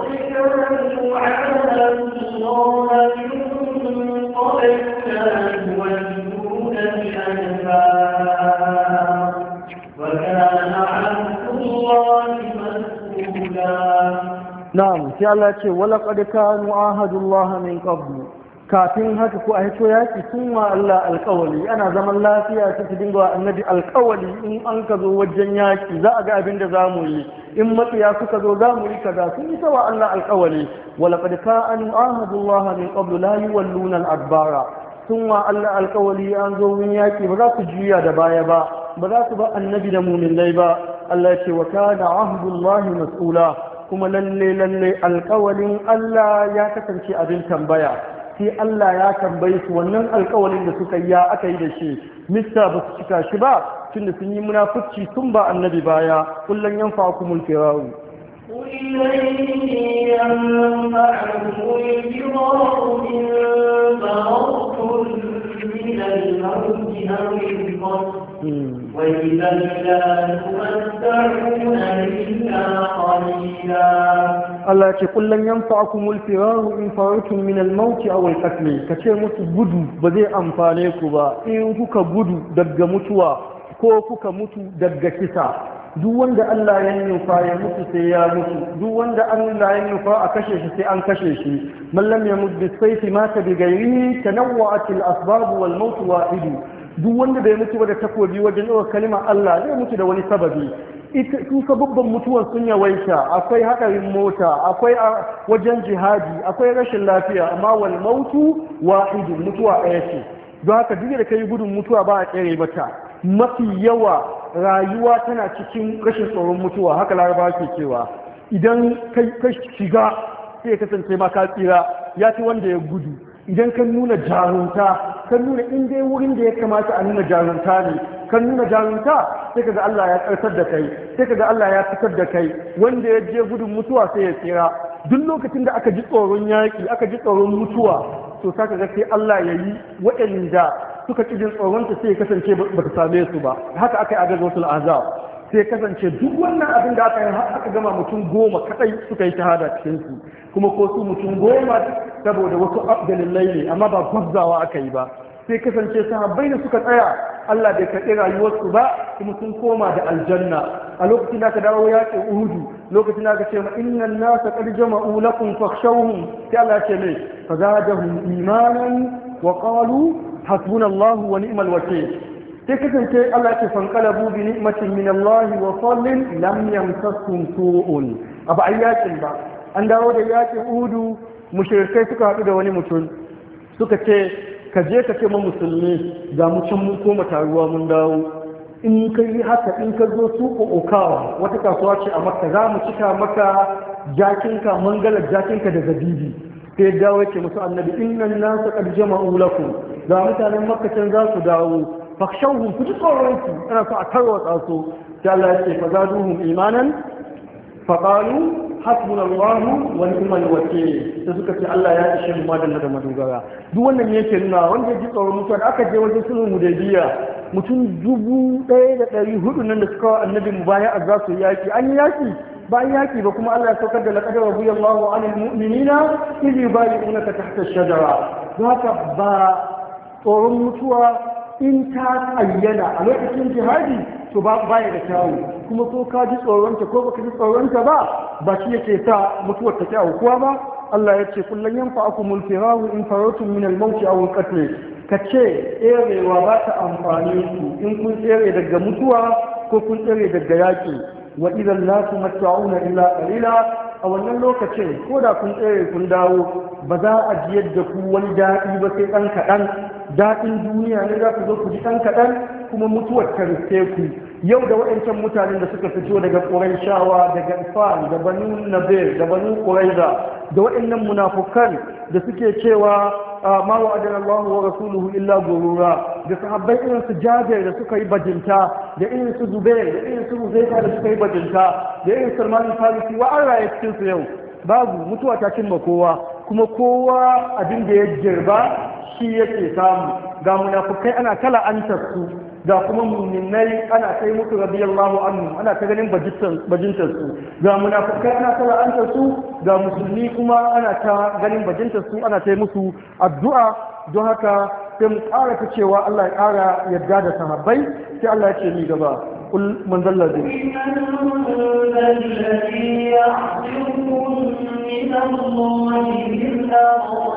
na'am sai Allah ce wala qad kanu ahadullah min qabl, kafin haka ko a hito yaki sun ma Allah alƙawali, ana zaman lafiya sai su dinga wa annabi alƙawali in an ka zo wajen yaki za a ga abin da zamu yi, in matsiya suka zo zamu yi kaza, sun yi wa Allah alƙawali. wala qad kanu ahadullah min qabl la yuwalluna al-adbara, sun ma Allah alƙawali an zo wurin yaki ba za su juya da baya ba, ba za su ba annabi da mu'minai ba. Allah ya ce wa kana ahdullahi mas'ula, kuma lalle alƙawalin Allah ya kasance abin tambaya, sai Allah ya tambaye su wannan alƙawalin da suka yi ya aka yi da shi, mista ba su cika shi ba tunda sun yi munafici sun ba annabi baya. kullun yanfa'ukumul firaru وإذا لا تمتعون إلا قليلا. Allah ce kullum yanfa'akumul firaru in farartum min al-maut aw al-qatl, kace musu gudu ba zai amfane ku ba in kuka gudu daga mutuwa ko kuka mutu daga kisa. Duk wanda Allah ya nufa ya mutu sai ya mutu, duk wanda Allah ya nufa a kashe shi sai an kashe shi. Man lam yamut bis-sayfi mata bi ghairihi tanawwa'at al-asbab wal maut wahid. Duk wanda bai mutu ba da takobi wajen ɗaukar kalimar Allah zai mutu da wani sababi. Su sababban mutuwar sun yawaita, akwai haɗarin mota, akwai a wajen jihadi, akwai rashin lafiya, amma wal mautu wahidun, mutuwa ɗaya ce. Don haka duk da kai gudun mutuwa ba a tsere mata. Mafi yawa rayuwa tana cikin rashin tsoron mutuwa, haka Larabawa ke cewa. Idan ka shiga sai ya kasance ma ka tsira, ya ci wanda ya gudu. Idan kan nuna jarunta, kan nuna in dai wurin da ya kamata a nuna jarunta ne, kan nuna jarunta sai kaga Allah ya kartar da kai, sai kaga Allah ya fitar da kai, wanda ya je gudun mutuwa sai ya tsira. Duk lokacin da aka ji tsoron yaƙi, aka ji tsoron mutuwa, to sa kaga sai Allah ya yi waɗanda suka ƙi jin tsoronta sai ya kasance ba ta same su ba. Haka aka yi a gazotul azab. Sai kasance duk wannan abin da aka yi aka gama mutum 10 kadai suka yi shahada cikin su, kuma ko su mutum 10 saboda wasu dalilai ne, amma ba gwabzawa aka yi ba. Sai kasance sahabbai da suka tsaya Allah bai karɓi rayuwarsu ba, kuma sun koma da aljanna. A lokacin da aka dawo yaƙin Uhudu, lokacin da aka ce ma innan nasa qad jama'u lakum fakhshawhum, sai Allah ya ce mai fazadahum imanan wa qalu hasbunallahu wa ni'mal wakeel. sai kasance Allah ce fanqalabu bi ni'matin min Allah wa fadlin lam yamsaskum su'un. Aba ayyakin ba an dawo da yakin Uhudu, mushrikai suka haɗu da wani mutum suka ce ka je ka ce ma musulmi ga mu can mun koma taruwa mun dawo, in ka yi haka in ka zo su Okawa wata kasuwa ce a Makka za mu cika maka jakinka mangalar jakinka da zabibi. Sai dawo yake musu annabi innan nasu qad jama'u lakum, ga mutanen Makka can za su dawo fakshawhum ku ji tsoronsu, ana so a tarwatsa su. sai Allah ya ce fa zaduhum imanan fa qalu hasbunallahu wa ni'mal wakeel, sai suka ce Allah ya ishe mu madalla da madogara. Duk wannan yake nuna wanda ya ji tsoron mutuwa da aka je wajen sulhun Hudaybiya mutum 1400 nan da suka wa annabi mubaya'a za su yaki, an yi yaki ba yaki ba, kuma Allah ya saukar da laqad radiyallahu 'anil mu'minina idh yubayyi'unaka tahta ash-shajara. Don haka ba tsoron mutuwa in ta ayyana a lokacin jihadi to ba ya da kyawu, kuma ko ka ji tsoronta ko baka ji tsoronta ba shi yake sa mutuwar ta kyawu kuwa ba. Allah ya ce kullun yanfa'akumul firaru in farautum min al-maut aw al-qatl, kace tserewa ba ta amfani ku in kun tsere daga mutuwa ko kun tsere daga yaki. Wa idan la tumatta'una illa qalila, a wannan lokacin ko da kun tsere kun dawo ba za a ji yadda ku wani daɗi ba sai ɗan kaɗan. Daɗin duniya ne za ku zo ku ji ɗan kaɗan, kuma mutuwar ta riske ku. Yau da waɗancan mutanen da suka fito daga Qurayshawa, daga Ifan, da Banu Nadir, da Banu Quraiza, da waɗannan munafukan da suke cewa ma wa'adana Allahu wa rasuluhu illa gurura, da sahabbai irin su Jabir da suka yi bajinta, da irin su Zubair, da irin su Huzaifa da suka yi bajinta, da irin Salman al-Farisi, wa an raye cikin su yau. Babu, mutuwa ta cimma kowa, kuma kowa abin da ya girba shi yake samu. Ga munafukai ana kala antar su, ga kuma muminai ana kai musu radiyallahu anhu, ana ta ganin bajintar su. Ga munafukai ana kala antar su, ga musulmi kuma ana ta ganin bajintar su, ana ta musu addu'a. Don haka sai mu ƙara ta cewa Allah ya ƙara yarda da sahabbai, sai Allah ya ce ni gaba. قل من ذا الذي يعصمكم من الله إلا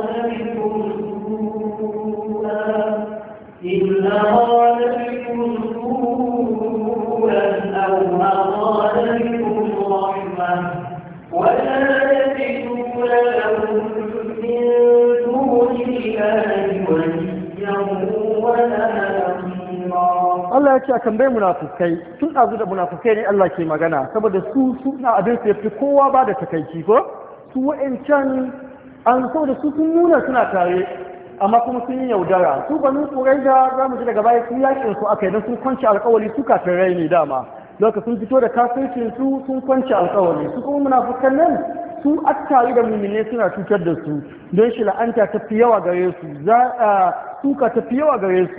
أراد بكم سوءا أو أراد بكم رحمة ولا يجدون لهم من دون الله وليا ولا Allah ya ce a tambayi munafukai, tun ɗazu da munafukai ne Allah ke magana, saboda su suna abin su yafi kowa ba da takaici ko su wa'ancan an saboda su sun nuna suna tare amma kuma sun yi yaudara. Su Banu Quraiza za mu ji daga baya su yakin su aka yi don sun kwanci alƙawari, su kafirai ne dama, lokacin sun fito da kafircin su sun kwanci alƙawari. Su kuma munafukan nan su attari da mumine suna cutar da su don shi la'anta ta fi yawa gare su, suka ta fi yawa gare su.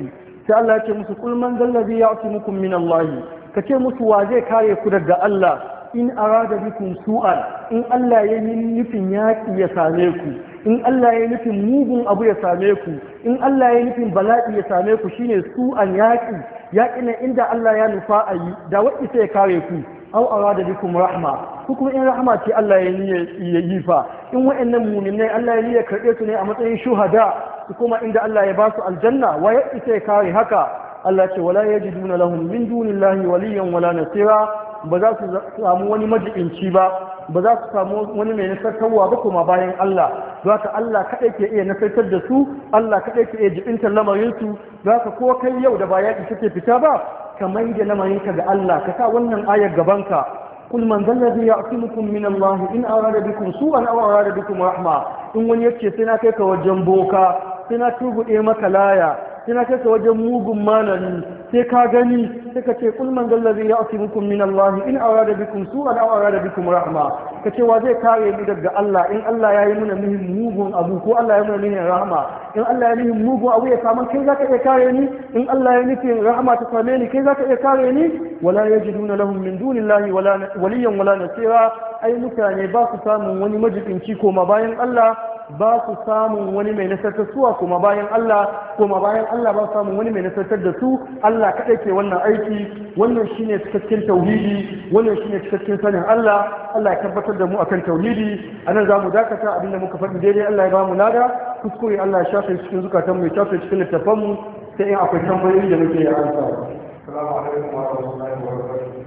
sai Allah ya ce musu kul man zallazi ya'timukum min Allah kace musu wa zai kare ku daga Allah in arada bikum su'an in Allah ya yi nufin yaki ya same ku in Allah ya yi nufin mugun abu ya same ku in Allah ya yi nufin bala'i ya same ku shine su'an yaki ne inda Allah ya nufa a yi da wani sai ya kare ku aw arada bikum rahma ko kuma in rahma ce Allah ya yi fa in wa'annan mu'minai Allah ya niyya karbe su ne a matsayin shuhada su kuma inda Allah ya ba su aljanna wa ya sai ya kare haka Allah ce wala yajiduna lahum min dunillahi waliyan wala nasira ba za su samu wani majibinci ba ba za su samu wani mai nasartarwa ba kuma bayan Allah za ka Allah kaɗai ke iya nasartar da su Allah kaɗai ke iya jibintar lamarinsu za ka ko kai yau da ba yaƙi kake fita ba ka mai da lamarinka ga Allah ka sa wannan ayar gabanka kul man zallazi ya'timukum min Allah in arada bikum su'an aw arada bikum rahma in wani yace sai na kai ka wajen boka sai na tubuɗe maka laya sai na kai ka wajen mugun malami sai ka gani sai ka ce kul man zallazi ya'timukum min Allah in arada bikum su'an aw arada bikum rahma ka ce wa zai kare mu daga Allah in Allah ya yi muna nihin mugun abu ko Allah ya muna nihin rahma in Allah ya nihin mugun abu ya samu kai zaka iya kare ni in Allah ya nufin rahma ta same ni kai zaka iya kare ni wala yajiduna lahum min dunillahi wala waliyan wala nasira ai mutane ba su samun wani majibinci koma bayan Allah ba su samun wani mai nasartar suwa kuma bayan Allah ba su samun wani mai nasartar da su Allah kaɗai ke wannan aiki wannan shine cikakken tauhidi wannan shine cikakken sanin Allah Allah ya tabbatar da mu akan tauhidi anan za mu dakata abinda muka faɗi daidai Allah ya ba mu lada kuskure Allah ya shafe cikin zukatan mu ya shafe cikin littafan mu sai in akwai tambayoyi da muke yi ansa assalamu alaikum wa rahmatullahi wa barakatuh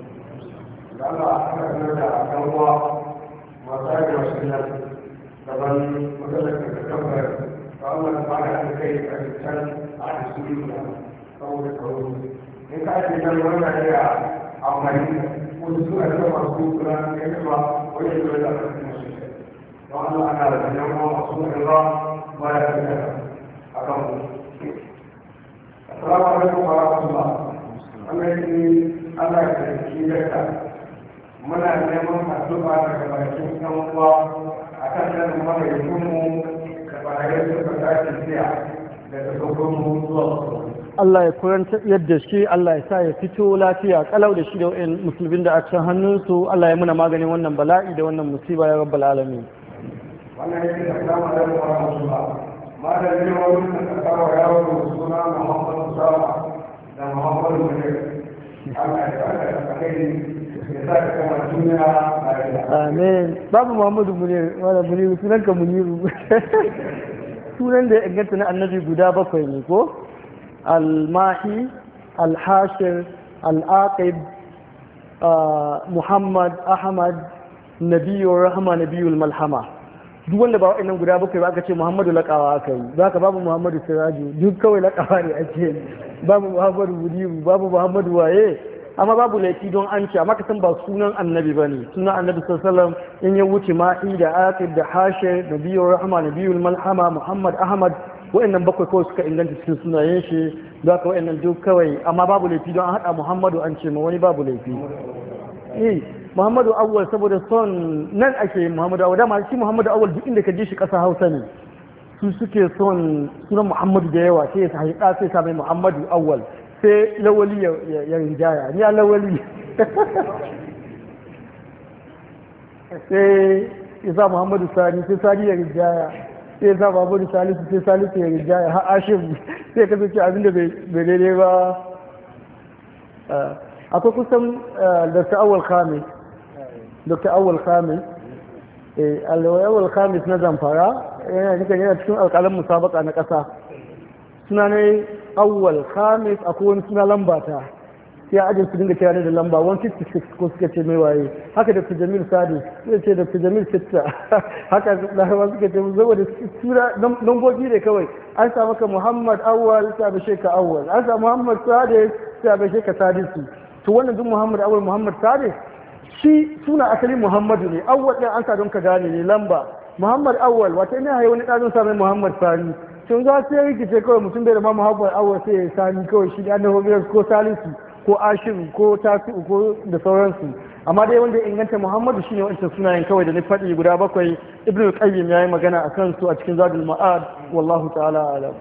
Allah aka sanar da kan uwa masaya da sunan daban matsalar da kamar ta Allah ba da kai a cikin a cikin da saboda tsaro in ka ake nan wannan ya amfani ko su a da masu kula da kuma wani da da su don Allah ana da nan ma masu kula ba ya da akan mu assalamu alaikum wa rahmatullah Allah ya tsare da muna neman addu'a daga bakin ɗan uwa akan nan mahaifinmu da bayan suka tashi jiya daga dogon zuwa Allah ya kuranta yadda shi Allah ya sa ya fito lafiya kalau da shi da wa'in musulmin da a cikin hannunsu Allah ya muna maganin wannan bala'i da wannan musiba ya rabbal alamin wannan yake da kama da rahmatullah malam ne wani da kawo yawo suna Muhammad Sama da Muhammad Munir Allah ya sa ka kai Amin. Babu Muhammadu Munir, wala Muniru, sunanka Muniru. Sunan da ya inganta na annabi guda bakwai ne ko? Al-Mahi, Al-Hashir, Al-Aqib, Muhammad, Ahmad, Nabiyyu Rahma, Nabiyyu Malhama. Duk wanda ba wa'annan guda bakwai ba aka ce Muhammadu laƙawa aka yi. Za ka babu Muhammadu Siraju, duk kawai laƙawa ne ake. Babu Muhammadu Muniru, babu Muhammadu waye. Amma babu laifi don an ce amma ka san ba sunan annabi bane sunan annabi sallallahu in ya wuce ma'i da aqib da hashir nabiyyu rahma nabiyyu malhama muhammad ahmad wa'annan bakwai kawai suka inganta cikin sunayen shi za ka wa'annan duk kawai amma babu laifi don an hada muhammadu an ce ma wani babu laifi muhammadu awwal saboda son nan ake muhammadu awwal dama shi muhammadu awwal duk inda ka ji shi kasa hausa ne su suke son sunan muhammadu da yawa sai ya haɗa sai sa mai muhammadu awwal sai lawali ya rinjaya ni a lawali sai ya sa muhammadu sani sai sani ya rinjaya sai ya sa muhammadu salisu sai salisu ya rinjaya har ashim sai ka zuci abinda bai daidai ba akwai kusan dr awal khamis awal khamis na zamfara yana cikin alƙalan musabaka na ƙasa suna ne awwal khamis akwai wani suna lamba ta sai ajin su dinga kira da lamba 156 ko suka ce mai waye haka dr jamil sadi suka ce dr jamil sitta haka larabawa suka ce saboda suna lambobi ne kawai an samu ka muhammad awwal sai bai sheka awwal an samu muhammad sadi sai bai sheka sadisu to wannan duk muhammad awwal muhammad sadi shi suna asalin muhammadu ne awwal din an sa don ka gane ne lamba muhammad awwal wata ne haye wani ɗazon sa mai muhammad sani tun za su yi rikice kawai mutum bai da ma muhabbar awar sai ya sani kawai shi da annabi ko salisu ko ashiru ko tasi'u ko da sauransu amma dai wanda ya inganta muhammadu shine wancan sunayen kawai da na faɗi guda bakwai ibnu qayyim yayi magana akan su a cikin zadul ma'ad wallahu ta'ala alam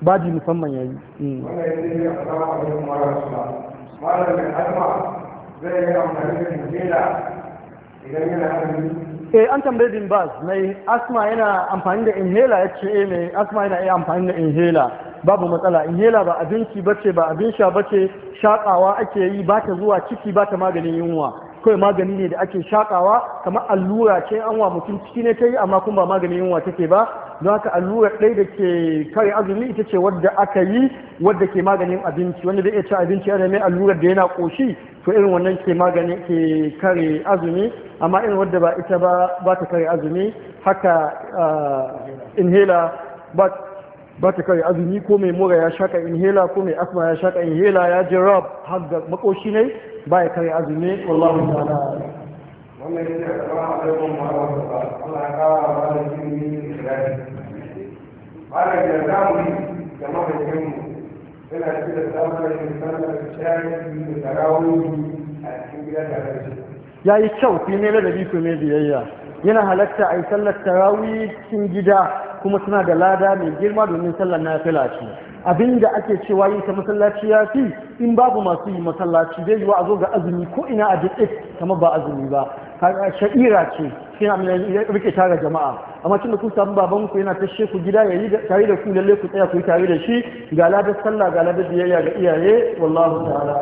baji musamman yayi wannan yake ya fara a cikin malamin asma zai yi amfani da inhela idan yana azumi. An tambaye bin bas mai asma yana amfani da inhaler ya ce mai asma yana iya amfani da inhaler babu matsala. Inhaler ba abinci bace ba abin sha bace, shakawa ake yi, ba ta zuwa ciki, ba ta maganin yunwa, kawai magani ne da ake shakawa kamar allura ce an wa mutum ciki ne ta yi amma kuma ba maganin yunwa take ba. Don haka allura ɗaya da ke kare azumi ita ce wadda aka yi wadda ke maganin abinci, wanda zai iya ci abinci ana mai allurar da yana ƙoshi, to irin wannan ke magani ke kare azumi. Amma irin wadda ba ita ba ta kare azumi. Haka inhaler ba ta kare azumi, ko mai mura ya shaka inhaler ko mai asma ya shaka inhaler ya ji rab har da makoshi ne ba ya kare azumi. Wallahu ta'ala. wannan yake assalamu alaikum wa rahmatullah. Allah ya kawo wa da cikin kirari. Malam da zamu da mahaifinmu yana cikin da samun da sallar shayi da tarawih a cikin gida tare da shi. Ya yi kyau fi ne ladabi ko mai biyayya. Yana halatta a yi sallar tarawih cikin gida kuma suna da lada mai girma domin sallar nafila ce. Abinda ake cewa yin ta masallaci ya fi in babu masu yi masallaci zai yiwa a zo ga azumi ko ina a duk kamar ba azumi ba. Sha'ira ce shi na ya rike tare jama'a, amma tun da kun samu babanku yana tashe ku gida ya yi tare da ku, lalle ku tsaya ku yi tare da shi, ga ladar sallah ga ladar biyayya ga iyaye. Wallahu ta'ala.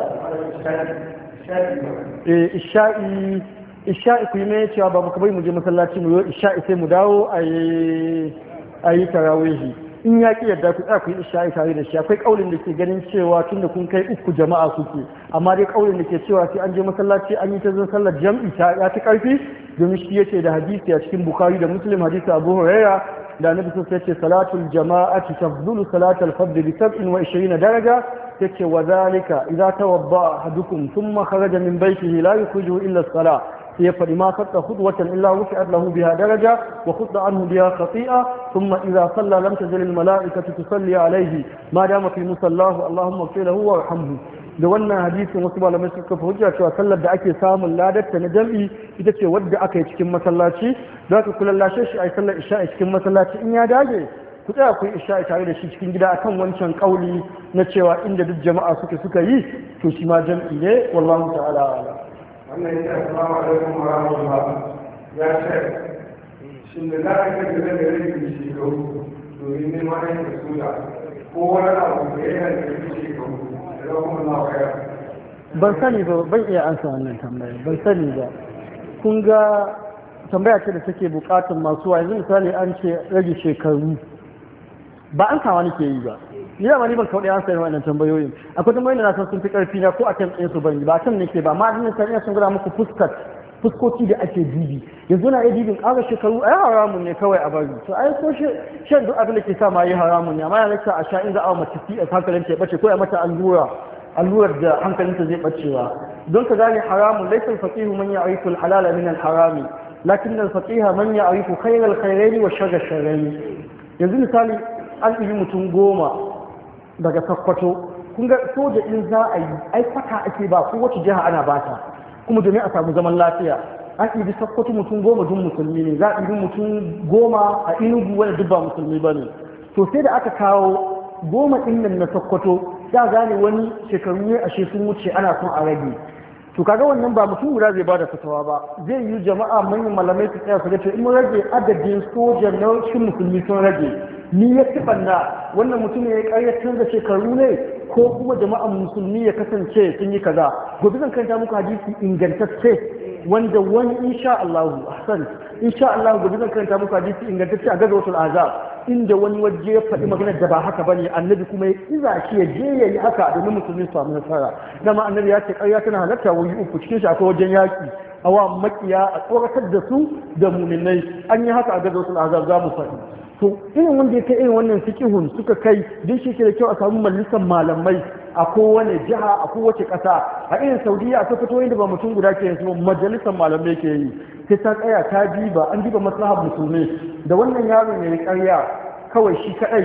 Isha'i ku yi mai cewa ba mu bai mu je masallaci mu yi isha'i sai mu dawo a yi tarawihi. In ya ki yadda ku tsaya ku yi isha'i tare da shi. Akwai kaulin da ke ganin cewa tunda kun kai uku jama'a kuke, amma dai kaulin da ke cewa sai an je masallaci an yi ta zan sallar jam'i ta ya fi karfi, domin shi yake da hadisi a cikin Bukhari da Muslim, hadisi Abu Huraira da Annabi sallallahu alaihi wasallam yace salatul jama'ati tafdulu salatal fardhi bi 27 daraja. yace wa zalika idza tawadda ahadukum thumma kharaja min baytihi la yukhrijuhu illa as-salah, sai ya faɗi ma fatta khudwatan illa wufi'at lahu biha daraja wa khudda anhu biha khati'a thumma idza salla lam tazal al-mala'ikatu tusalli alayhi ma dama fi musallahu allahumma ighfir lahu warhamhu. da wannan hadisin wasu malamai suka fi hujja cewa sallar da ake samun ladarta na jam'i ita ce wadda aka yi cikin masallaci. za ka kula lashe shi a yi sallar isha'i cikin masallaci, in ya dage ku tsaya ku yi isha'i tare da shi cikin gida akan wancan kauli na cewa inda duk jama'a suka yi to shi ma jam'i ne. wallahu ta'ala. wannan yake assalamu alaikum wa rahmatullah. ya ce shin da za ka kai da rage shekaru domin neman aikin soja ko wani abu da yana da shekaru? Ban sani ba, ban iya ansa wannan tambaya, ban sani ba. Kun ga tambaya ce da take bukatun masu yanzu misali an ce rage shekaru, ba an kawo nake yi ba. Ni da ni ban kawo ɗaya ansa wannan tambayoyin. Akwai tambayoyin da na san sun fi ƙarfi na ko a kan ɗinsu ban yi ba, can nake ba. Amma adinin sani sun gura muku fuskoki da ake dibi. Yanzu na iya dibin ƙara shekaru ai haramun ne kawai a bari. To ai ko shan duk abin da ke sa ma yi haramun ne, amma yana nake a sha in za a mace CS hankalin ta ya bace ko ya mata allurar da hankalinta zai bacewa. Don ka gane haramun laysal faqihu man ya'rifu al-halala min al-harami, lakin al-faqiha man ya'rifu khayra al-khayrayn wa sharra al-sharrayn. Yanzu misali an ɗibi mutum 10 daga Sokoto, kun ga soja in za a yi ai fata ake ba ko wace jiha ana bata, kuma domin a samu zaman lafiya. An ɗibi Sokoto mutum 10 dun musulmi ne, za a ɗibi mutum 10 a Enugu wanda duk ba musulmi ba ne. To sai da aka kawo 10 ɗin nan na Sokoto, za gane wani shekaru ne ashe sun wuce ana son a rage. To kaga wannan ba mutum guda zai bada fatawa ba, zai yi jama'a manyan malamai su tsaya su ga cewa in mun rage adadin sojan na shi musulmi sun rage, ni ya tibanna wannan mutum ya karyatar da shekaru ne ko kuma jama'an musulmi ya kasance sun yi kaza. Gobe zan kanta muku hadisi ingantacce wanda wani insha Allah gobe zan kanta muku hadisi ingantacce a Ghazwatul Ahzab inda wani waje ya faɗi maganar da ba haka bane, annabi kuma ya iza shi ya je yayi haka domin musulmi su samu nasara. Dama annabi ya ce ƙarya tana halatta wuri uku, cikin shi akwai wajen yaki awa makiya a tsoratar da su da muminai. An yi haka a Ghazwatul Ahzab za mu faɗi. To irin wanda ya kai irin wannan fiqihun suka kai din shi ke da kyau a samu majalisar malamai a kowane jiha a kowace ƙasa. A irin Saudiya akwai fitoyin da ba mutum guda ke yanzu majalisar malamai ke yi, sai ta tsaya ta diba an diba maslahar musulmi. Da wannan yaron ya yi ƙarya kawai shi kaɗai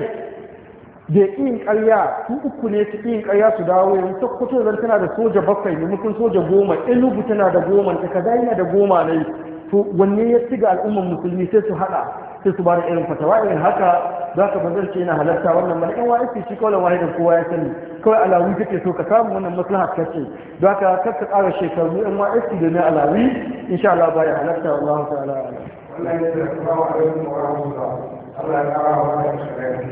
da yin ƙarya su uku ne su yin ƙarya su dawo yanzu Sokoto zan tana da soja 7 maimakon soja 10, Enugu tana da 10, ta kaza yana da 10 ne. To wanne ya ci ga al'ummar musulmi sai su haɗa sai su ba da irin fatawa irin haka za ka bazar ce yana halarta wannan mana in wa'isi shi kawai wahidan kowa ya sani kawai alawi kake so ka samu wannan maslaha kace don haka kar ka ƙara shekaru in wa'isi domin alawi insha Allah ba ya halarta Allah ta'ala wannan ya ce assalamu alaikum wa rahmatullah Allah ya ƙara wa da shari'a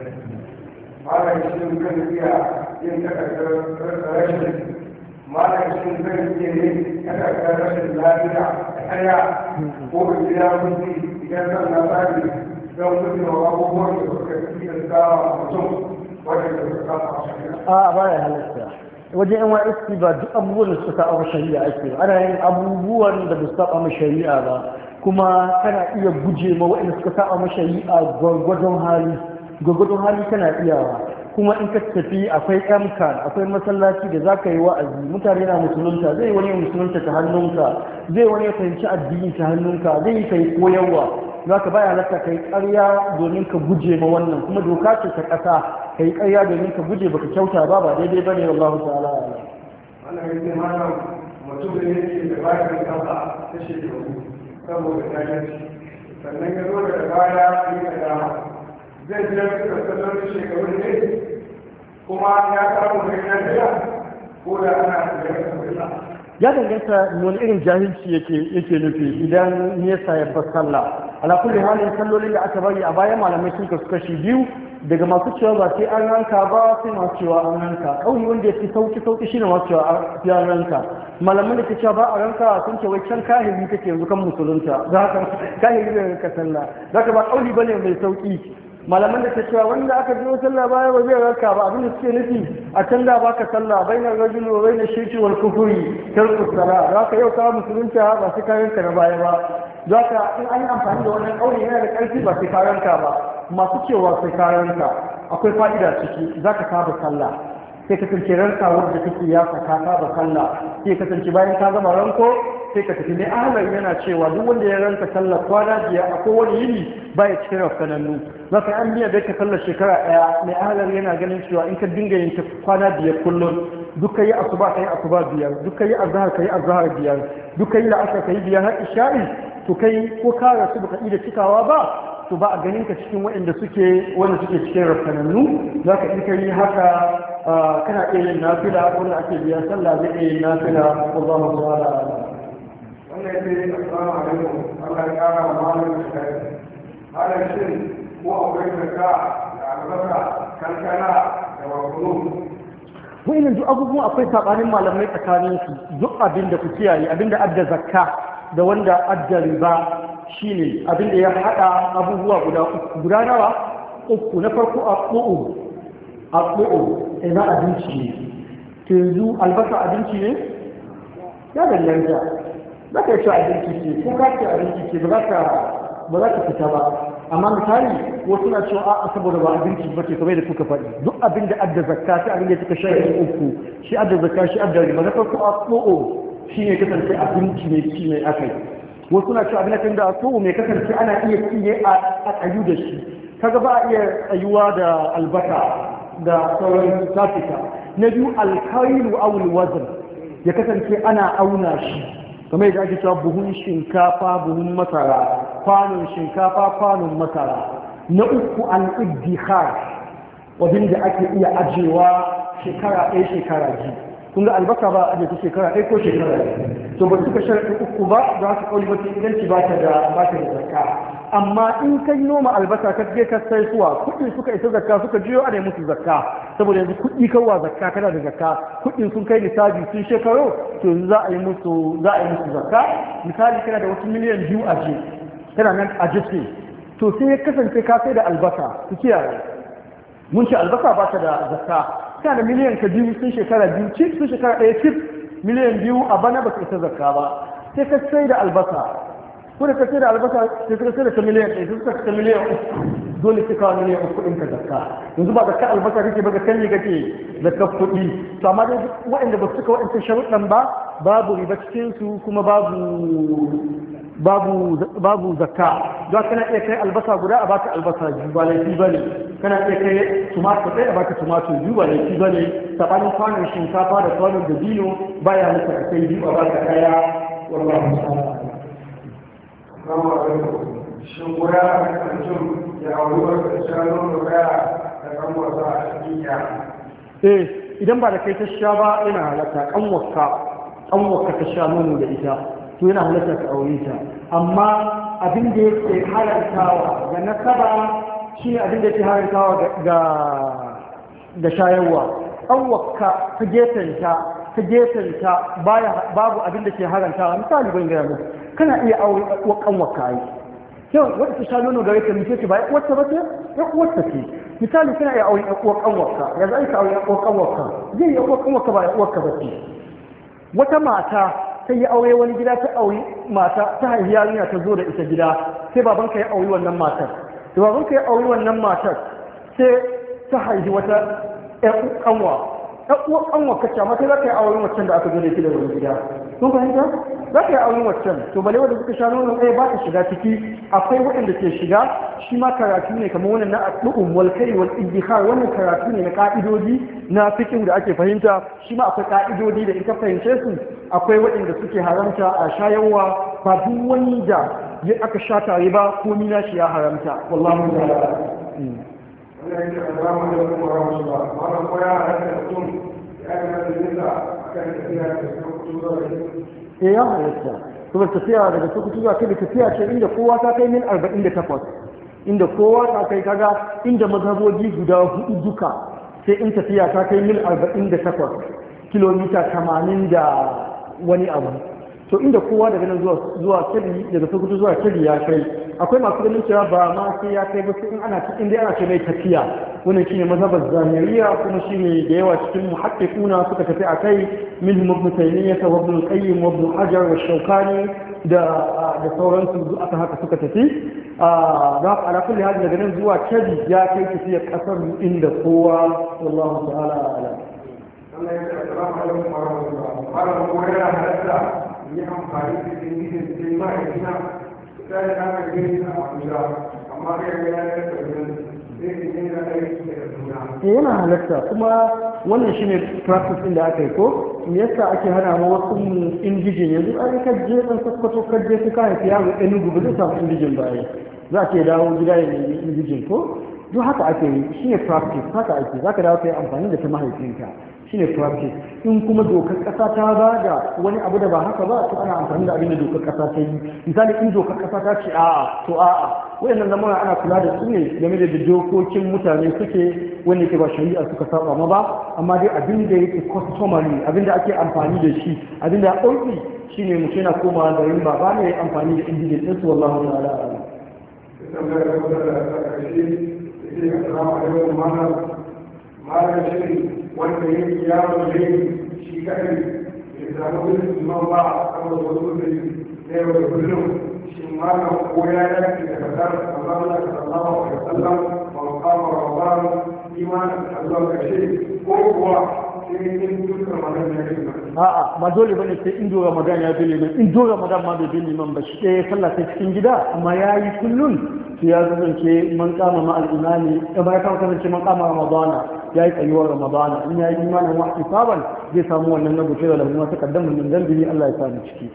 malam shi zai iya yin takardar rashin malam shi zai iya yin takardar rashin lafiya ɗaya ko gida mutu idan zan na tsari don gujewa abubuwan da suka fi da tsawa mutum wadda suka kasa a shari'a. A ba ya halatta. Wajen yan wa'isi ba duk abubuwan da suka saba shari'a ake ba. Ana yin abubuwan da ba su saba shari'a ba. Kuma kana iya guje ma waɗanda suka saba shari'a gwargwadon hali. Gwargwadon hali kana iyawa. Kuma in ka tafi akwai MCAN, akwai masallaci da za ka yi wa'azi, mutane na musulunta, zai wani musulunta ta hannunka, zai wani fahimci addini ta hannunka, zai yi kai koyarwa. Za ka baya halatta ka yi ƙarya domin ka guje ma wannan, kuma doka ce ta ƙasa ka yi ƙarya domin ka guje baka kyauta ba daidai ba ne wallahu ta'ala. Wannan yake mana mutum da yake da bayan kasa ta shekaru saboda jahilci, sannan ya zo daga baya yi da dama. Zai biyar suka sallar shekaru ne kuma ya samu da yana da ko da ana da ya danganta wani irin jahilci yake nufi idan nesa ya bar sallah ala kulli halin sallolin da aka bari a baya malamai sun kasu kashi biyu daga masu cewa ba sai an ranka ba sai masu cewa an ranka kauli wanda ya fi sauki shine masu cewa an ranka malaman da ke cewa ba a ranka sun ce wai can kahiri take yanzu kan musulunta za ka kahiri da ranka sallah za ka ba kauli bane mai sauki malaman da ke cewa wanda aka biyo sallah baya ba zai raka ba abin da suke nufi a can da baka sallah bainar rajul wa bainar shirki wal kufri tarku salah zaka yau ka musulunta ba sai kayan ka na baya ba zaka in an yi amfani da wannan kauli yana da karfi ba sai kayan ka ba masu cewa sai kayan ka akwai fa'ida ciki zaka saba sallah sai ka kasance ranka wanda kake ya saka saba sallah sai ka kasance bayan ka gama ranko sai ka tafi ne ahlan yana cewa duk wanda ya ranka sallar kwana biyar a kowane yini baya cikin rafsanannu za ka an biya da ka sallar shekara ɗaya mai ahlan yana ganin cewa in ka dinga yin kwana biyar kullum duk yi asuba ka yi asuba biyar duk yi azhar ka yi azhar biyar duk yi la'asar ka yi biyar har isha'i to kai ko ka rasu baka da cikawa ba to ba a ganin ka cikin wanda suke cikin rafsanannu za ka in ka yi haka kana iya yin nafila wanda ake biya sallah zai iya yin nafila wallahu ta'ala wannan yake assalamu alaikum Allah ya kara wa malamin shi malam shin ko akwai zakka da albasa kankana da wakulu wa'innan duk abubuwa akwai sabanin malamai tsakanin su duk abin da ku kiyaye abin da adda zakka da wanda adda riba shine abin da ya hada abubuwa guda nawa uku na farko aqu ina abinci ne to yanzu albasa abinci ne ya danganta za ka yi ci abinci ce ko ka ci abinci ce ba za ka fita ba amma misali wasu na cewa a saboda ba abinci ba ce kamar da kuka faɗi duk abin da adda zakka sai abin da suka shaidi uku shi adda zakka shi adda riba na farko aqu shi ne kasance abinci ne ci mai akai wasu na cewa abin da aqu mai kasance ana iya ci ne a tsayu da shi kaga ba a iya tsayuwa da albasa da sauran tafika na biyu alkailu aw alwazn ya kasance ana auna shi kamar yadda ake cewa buhun shinkafa buhun masara kwanon shinkafa kwanon masara na uku al-iddihar wadin da ake iya ajewa shekara ɗaya shekara biyu kun ga albasa ba a ta shekara ɗaya ko shekara biyu to ba suka sharaɗi uku ba za su ƙauli wata inganci ba ta da zakka amma in kai noma albasa ka je ka sai suwa kuɗin suka isa zakka suka jiyo ana musu zakka saboda yanzu kuɗi kawwa zakka kana da zakka kuɗin sun kai nisabi sun shekaro to yanzu za a yi musu zakka misali kana da wasu miliyan 2 a je kana nan a jiske to sai ya kasance ka sai da albasa ku kiyaye mun ce albasa ba ta da zakka kana da miliyan ka 2 sun shekara 2 cif sun shekara 1 cif miliyan 2 a bana ba ka isa zakka ba sai ka sai da albasa ko da kace da albasa sai ka sai da miliyan 1 sai ka miliyan 3 dole sai ka miliyan 3 din ka zakka yanzu ba zakka albasa kake ba zakka ne kake zakka kuɗi to amma dai waɗanda ba su cika waɗannan sharuɗan ba babu riba cikin su kuma babu zakka don kana iya kai albasa guda a baka albasa biyu ba laifi bane kana iya kai tumatur ɗaya a baka tumatur biyu ba laifi bane sabanin kwanon shinkafa da kwanon dabino baya nufa a kai biyu a baka kaya wallahi ta'ala shin guda a kancin ya auri wata shanu da ta kan wasa a cikin ya idan ba da kai ta sha ba yana halatta kanwarka ta sha nono da ita to yana halatta ka aure ta amma abin da yake harantawa ga nasaba shi ne abin da yake harantawa ga shayarwa kanwarka ta gefenta babu abin da ke harantawa misali ban gaya muku kana iya aure wa kanwarka ai yau wata ta sha nono gare ka mace ce ba ya uwarta ba ce ya uwarta ce misali kana iya aure ya uwar kanwarka yanzu ai ka aure ya uwar kanwarka zai yi uwar kanwarka ba ya uwarka ba ce wata mata sai ya aure wani gida ta aure mata ta haihi yarinya ta zo da ita gida sai babanka ya aure wannan matar da babanka ya aure wannan matar sai ta haihi wata ƴan kanwa ɗan uwar kanwa kace amma sai za ka yi aure waccan da aka zo da ita da wani gida kun fahimta za ka yi aure waccan to bale wanda suka sha nono ɗaya ba ta shiga ciki akwai waɗanda ke shiga shi ma karatu ne kamar wannan na addu'um wal kai wal iddihar wannan karatu ne na ka'idodi na fiqh da ake fahimta shi ma akwai ka'idodi da in ka fahimce su akwai waɗanda suke haramta a shayarwa ba duk wani da aka sha tare ba ko mina shi ya haramta wallahi ta'ala wannan yake assalamu alaikum wa rahmatullah malam ko ya halatta mutum ya ga majalisa akan tafiya da su ya halatta kuma tafiya daga Sokoto zuwa Kebbi tafiya ce inda kowa ta kai mil 48 inda kowa ta kai kaga inda mazhaboji guda hudu duka sai in tafiya ta kai mil 48 kilomita 80 da wani abu to inda kowa daga nan zuwa Kebbi daga Sokoto zuwa Kebbi ya kai akwai masu ganin cewa ba ma sai ya kai ba sai in ana cikin dai ana ce mai tafiya wannan shine mazhabar zahiriya kuma shine da yawa cikin muhaqqiquna suka tafi akai min ibn taymiyyah wa ibn qayyim wa ibn hajar wa shawkani da sauransu aka haka suka tafi da ala kulli hal daga nan zuwa Kebbi ya kai tafiya kasar inda kowa wallahu ta'ala a'lam Allah ya ce assalamu alaikum wa rahmatullah malam ko ya halatta yi amfani da cikin cikin ma'aikata sai da aka gani a Abuja amma kai ga ya ta yana halatta kuma wannan shine practice din da aka yi ko me yasa ake hana mu wasu indijin yanzu ai ka je dan sakkwato ka je ka haifi yaro ɗan gubu zai samu indijin ba za ka dawo gida ya nemi indijin ko duk haka ake yi shine practice haka ake za ka dawo ka yi amfani da ta mahaifinka shine practice in kuma dokar kasa ta ba da wani abu da ba haka ba to ana amfani da abin da dokar kasa ta yi misali in dokar kasa ta ce a'a to a'a wayannan lamura ana kula da su ne game da dokokin mutane suke wanda ke ba shari'a suka saba ma ba amma dai abin da yake customary abin da ake amfani da shi abin da ya ɗauki shine mutum yana komawa garin baba ne ya amfani da indijin ɗinsu wallahu ta'ala a'lam. malam shi wanda yake yawon rai shi kadai ya samu wani man ba a kama wasu da na yau da kullum shi malam ko ya dace da kasar Allah sallallahu alaihi wasallam wa qama ramadan imanin Allah kashe ko kuwa sai in duka magana ne a'a ba dole bane sai in dora magana ya bi liman in dora magana ma bai bi liman ba shi ɗaya sallah ta cikin gida amma yayi kullun to ya zance man kama ma al-imani da bai kawo kasance man kama ramadana ya yi tsayuwar ramadana in ya yi imanin wa isaban zai samu wannan na buce da lamuna ta kaddama min dambi Allah ya samu ciki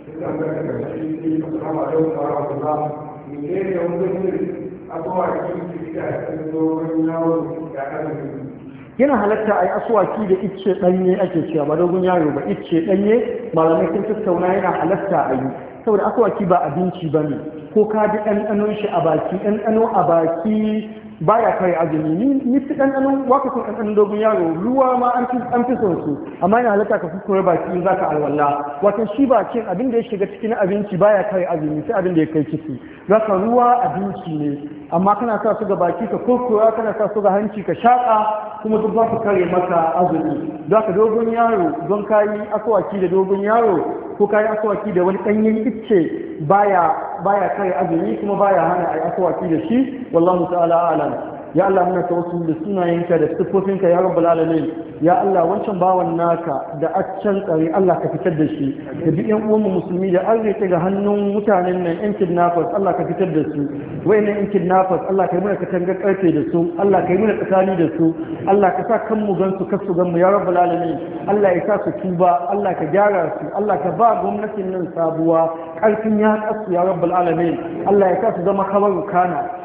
yana halatta a yi asuwaki da icce ɗanye ake cewa ba dogon yaro ba icce ɗanye malamai sun tattauna yana halatta a yi saboda asuwaki ba abinci ba ne ko ka ji ɗanɗanon shi a baki ɗanɗano a baki baya kai azumi ni fi ɗanɗanon waka sun ɗanɗanon dogon yaro ruwa ma an fi son su amma yana halatta ka kuskure baki in zaka alwala wato shi bakin abin da ya shiga cikin abinci baya kai azumi sai abin da ya kai ciki zaka ruwa abinci ne amma kana sa su ga baki ka kurkura kana sa su ga hanci ka shaƙa kuma duk ba su kare maka azumi zaka dogon yaro don kayi aswaki da dogon yaro ko kayi aswaki da wani ɗanyen icce baya kare azumi kuma baya hana a yi aswaki da shi wallahu ta'ala alam ya Allah muna tawassul da sunayenka da sifofinka ya rabbal alamin ya Allah wancan bawan naka da accan tsare Allah ka fitar da shi da duk yan uwan musulmi da an rike ga hannun mutanen nan yan kidnappers Allah ka fitar da su wayannan yan kidnappers Allah ka yi mana katanga karfe da su Allah ka yi mana tsakani da su Allah ka sa kan mu gan su kasu gan mu ya rabbal alamin Allah ya sa su tuba Allah ka gyara su Allah ka ba gwamnatin nan sabuwa karfin ya kasu ya rabbal alamin Allah ya sa su zama kabaru kana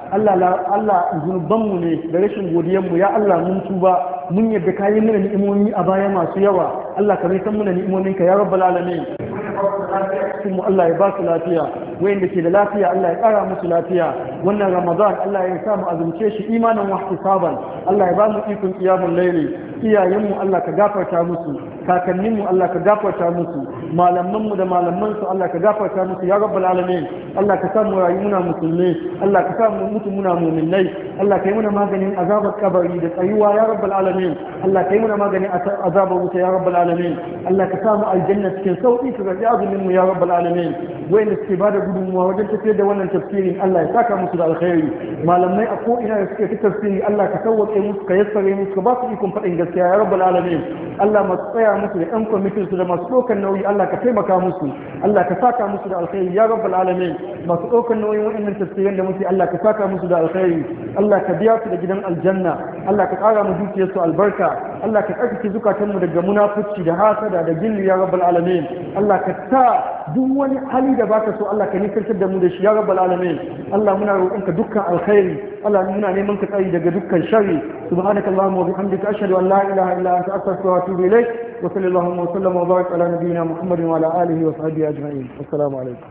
Allah zunubanmu ne da rashin godiyanmu ya Allah mun tuba mun yadda ka yi mana ni'imomi a baya masu yawa Allah ka san mana ni'imominka ya rabbal alamin mu Allah ya ba su lafiya wayanda ke da lafiya Allah ya kara musu lafiya wannan Ramadan Allah ya sa mu azumce shi imanan wa ihtisaban Allah ya ba mu ikon qiyamul layli iyayenmu Allah ka gafarta musu kakanninmu Allah ka gafarta musu malamanmu da malamansu Allah ka gafarta musu ya rabbal alamin Allah ka sa mu rayu muna musulmi Allah ka sa mu mutu muna mu'minai Allah ka yi muna maganin azabar kabari da tsayuwa ya rabbal alamin Allah ka yi muna maganin azabar wuta ya rabbal alamin Allah ka sa mu aljanna cikin sauki ka ga azumin mu ya rabbal alamin wayanda suke bada gudunmuwa wajen tafiyar da wannan tafsirin Allah ya saka musu da alkhairi malamai a ko ina da suke ta tafsiri Allah ka sauwaƙe musu ka yassare musu ka ba su ikon faɗin gaskiya ya rabbal alamin Allah masu tsaya musu da ɗan kwamitin su da masu ɗaukar nauyi Allah ka taimaka musu Allah ka saka musu da alkhairi ya rabbal alamin masu ɗaukar nauyin waɗannan tafsirin da muke Allah ka saka musu da alkhairi Allah ka biya su da gidan aljanna Allah ka ƙara mu dukiyar su albarka Allah ka tsarkake zukatanmu daga munafici da hasada da gilli ya rabbal alamin Allah ka sa duk wani hali da baka so Allah ka nisantar da mu da shi ya rabbal alamin Allah muna roƙonka dukkan alkhairi Allah muna neman ka tsari daga dukkan sharri subhanakallahumma wa bihamdika ashhadu an la ilaha illa anta astaghfiruka wa atubu ilaik wa sallallahu wa sallama wa baraka ala nabiyyina muhammadin wa ala alihi wa sahbihi ajma'in assalamu alaikum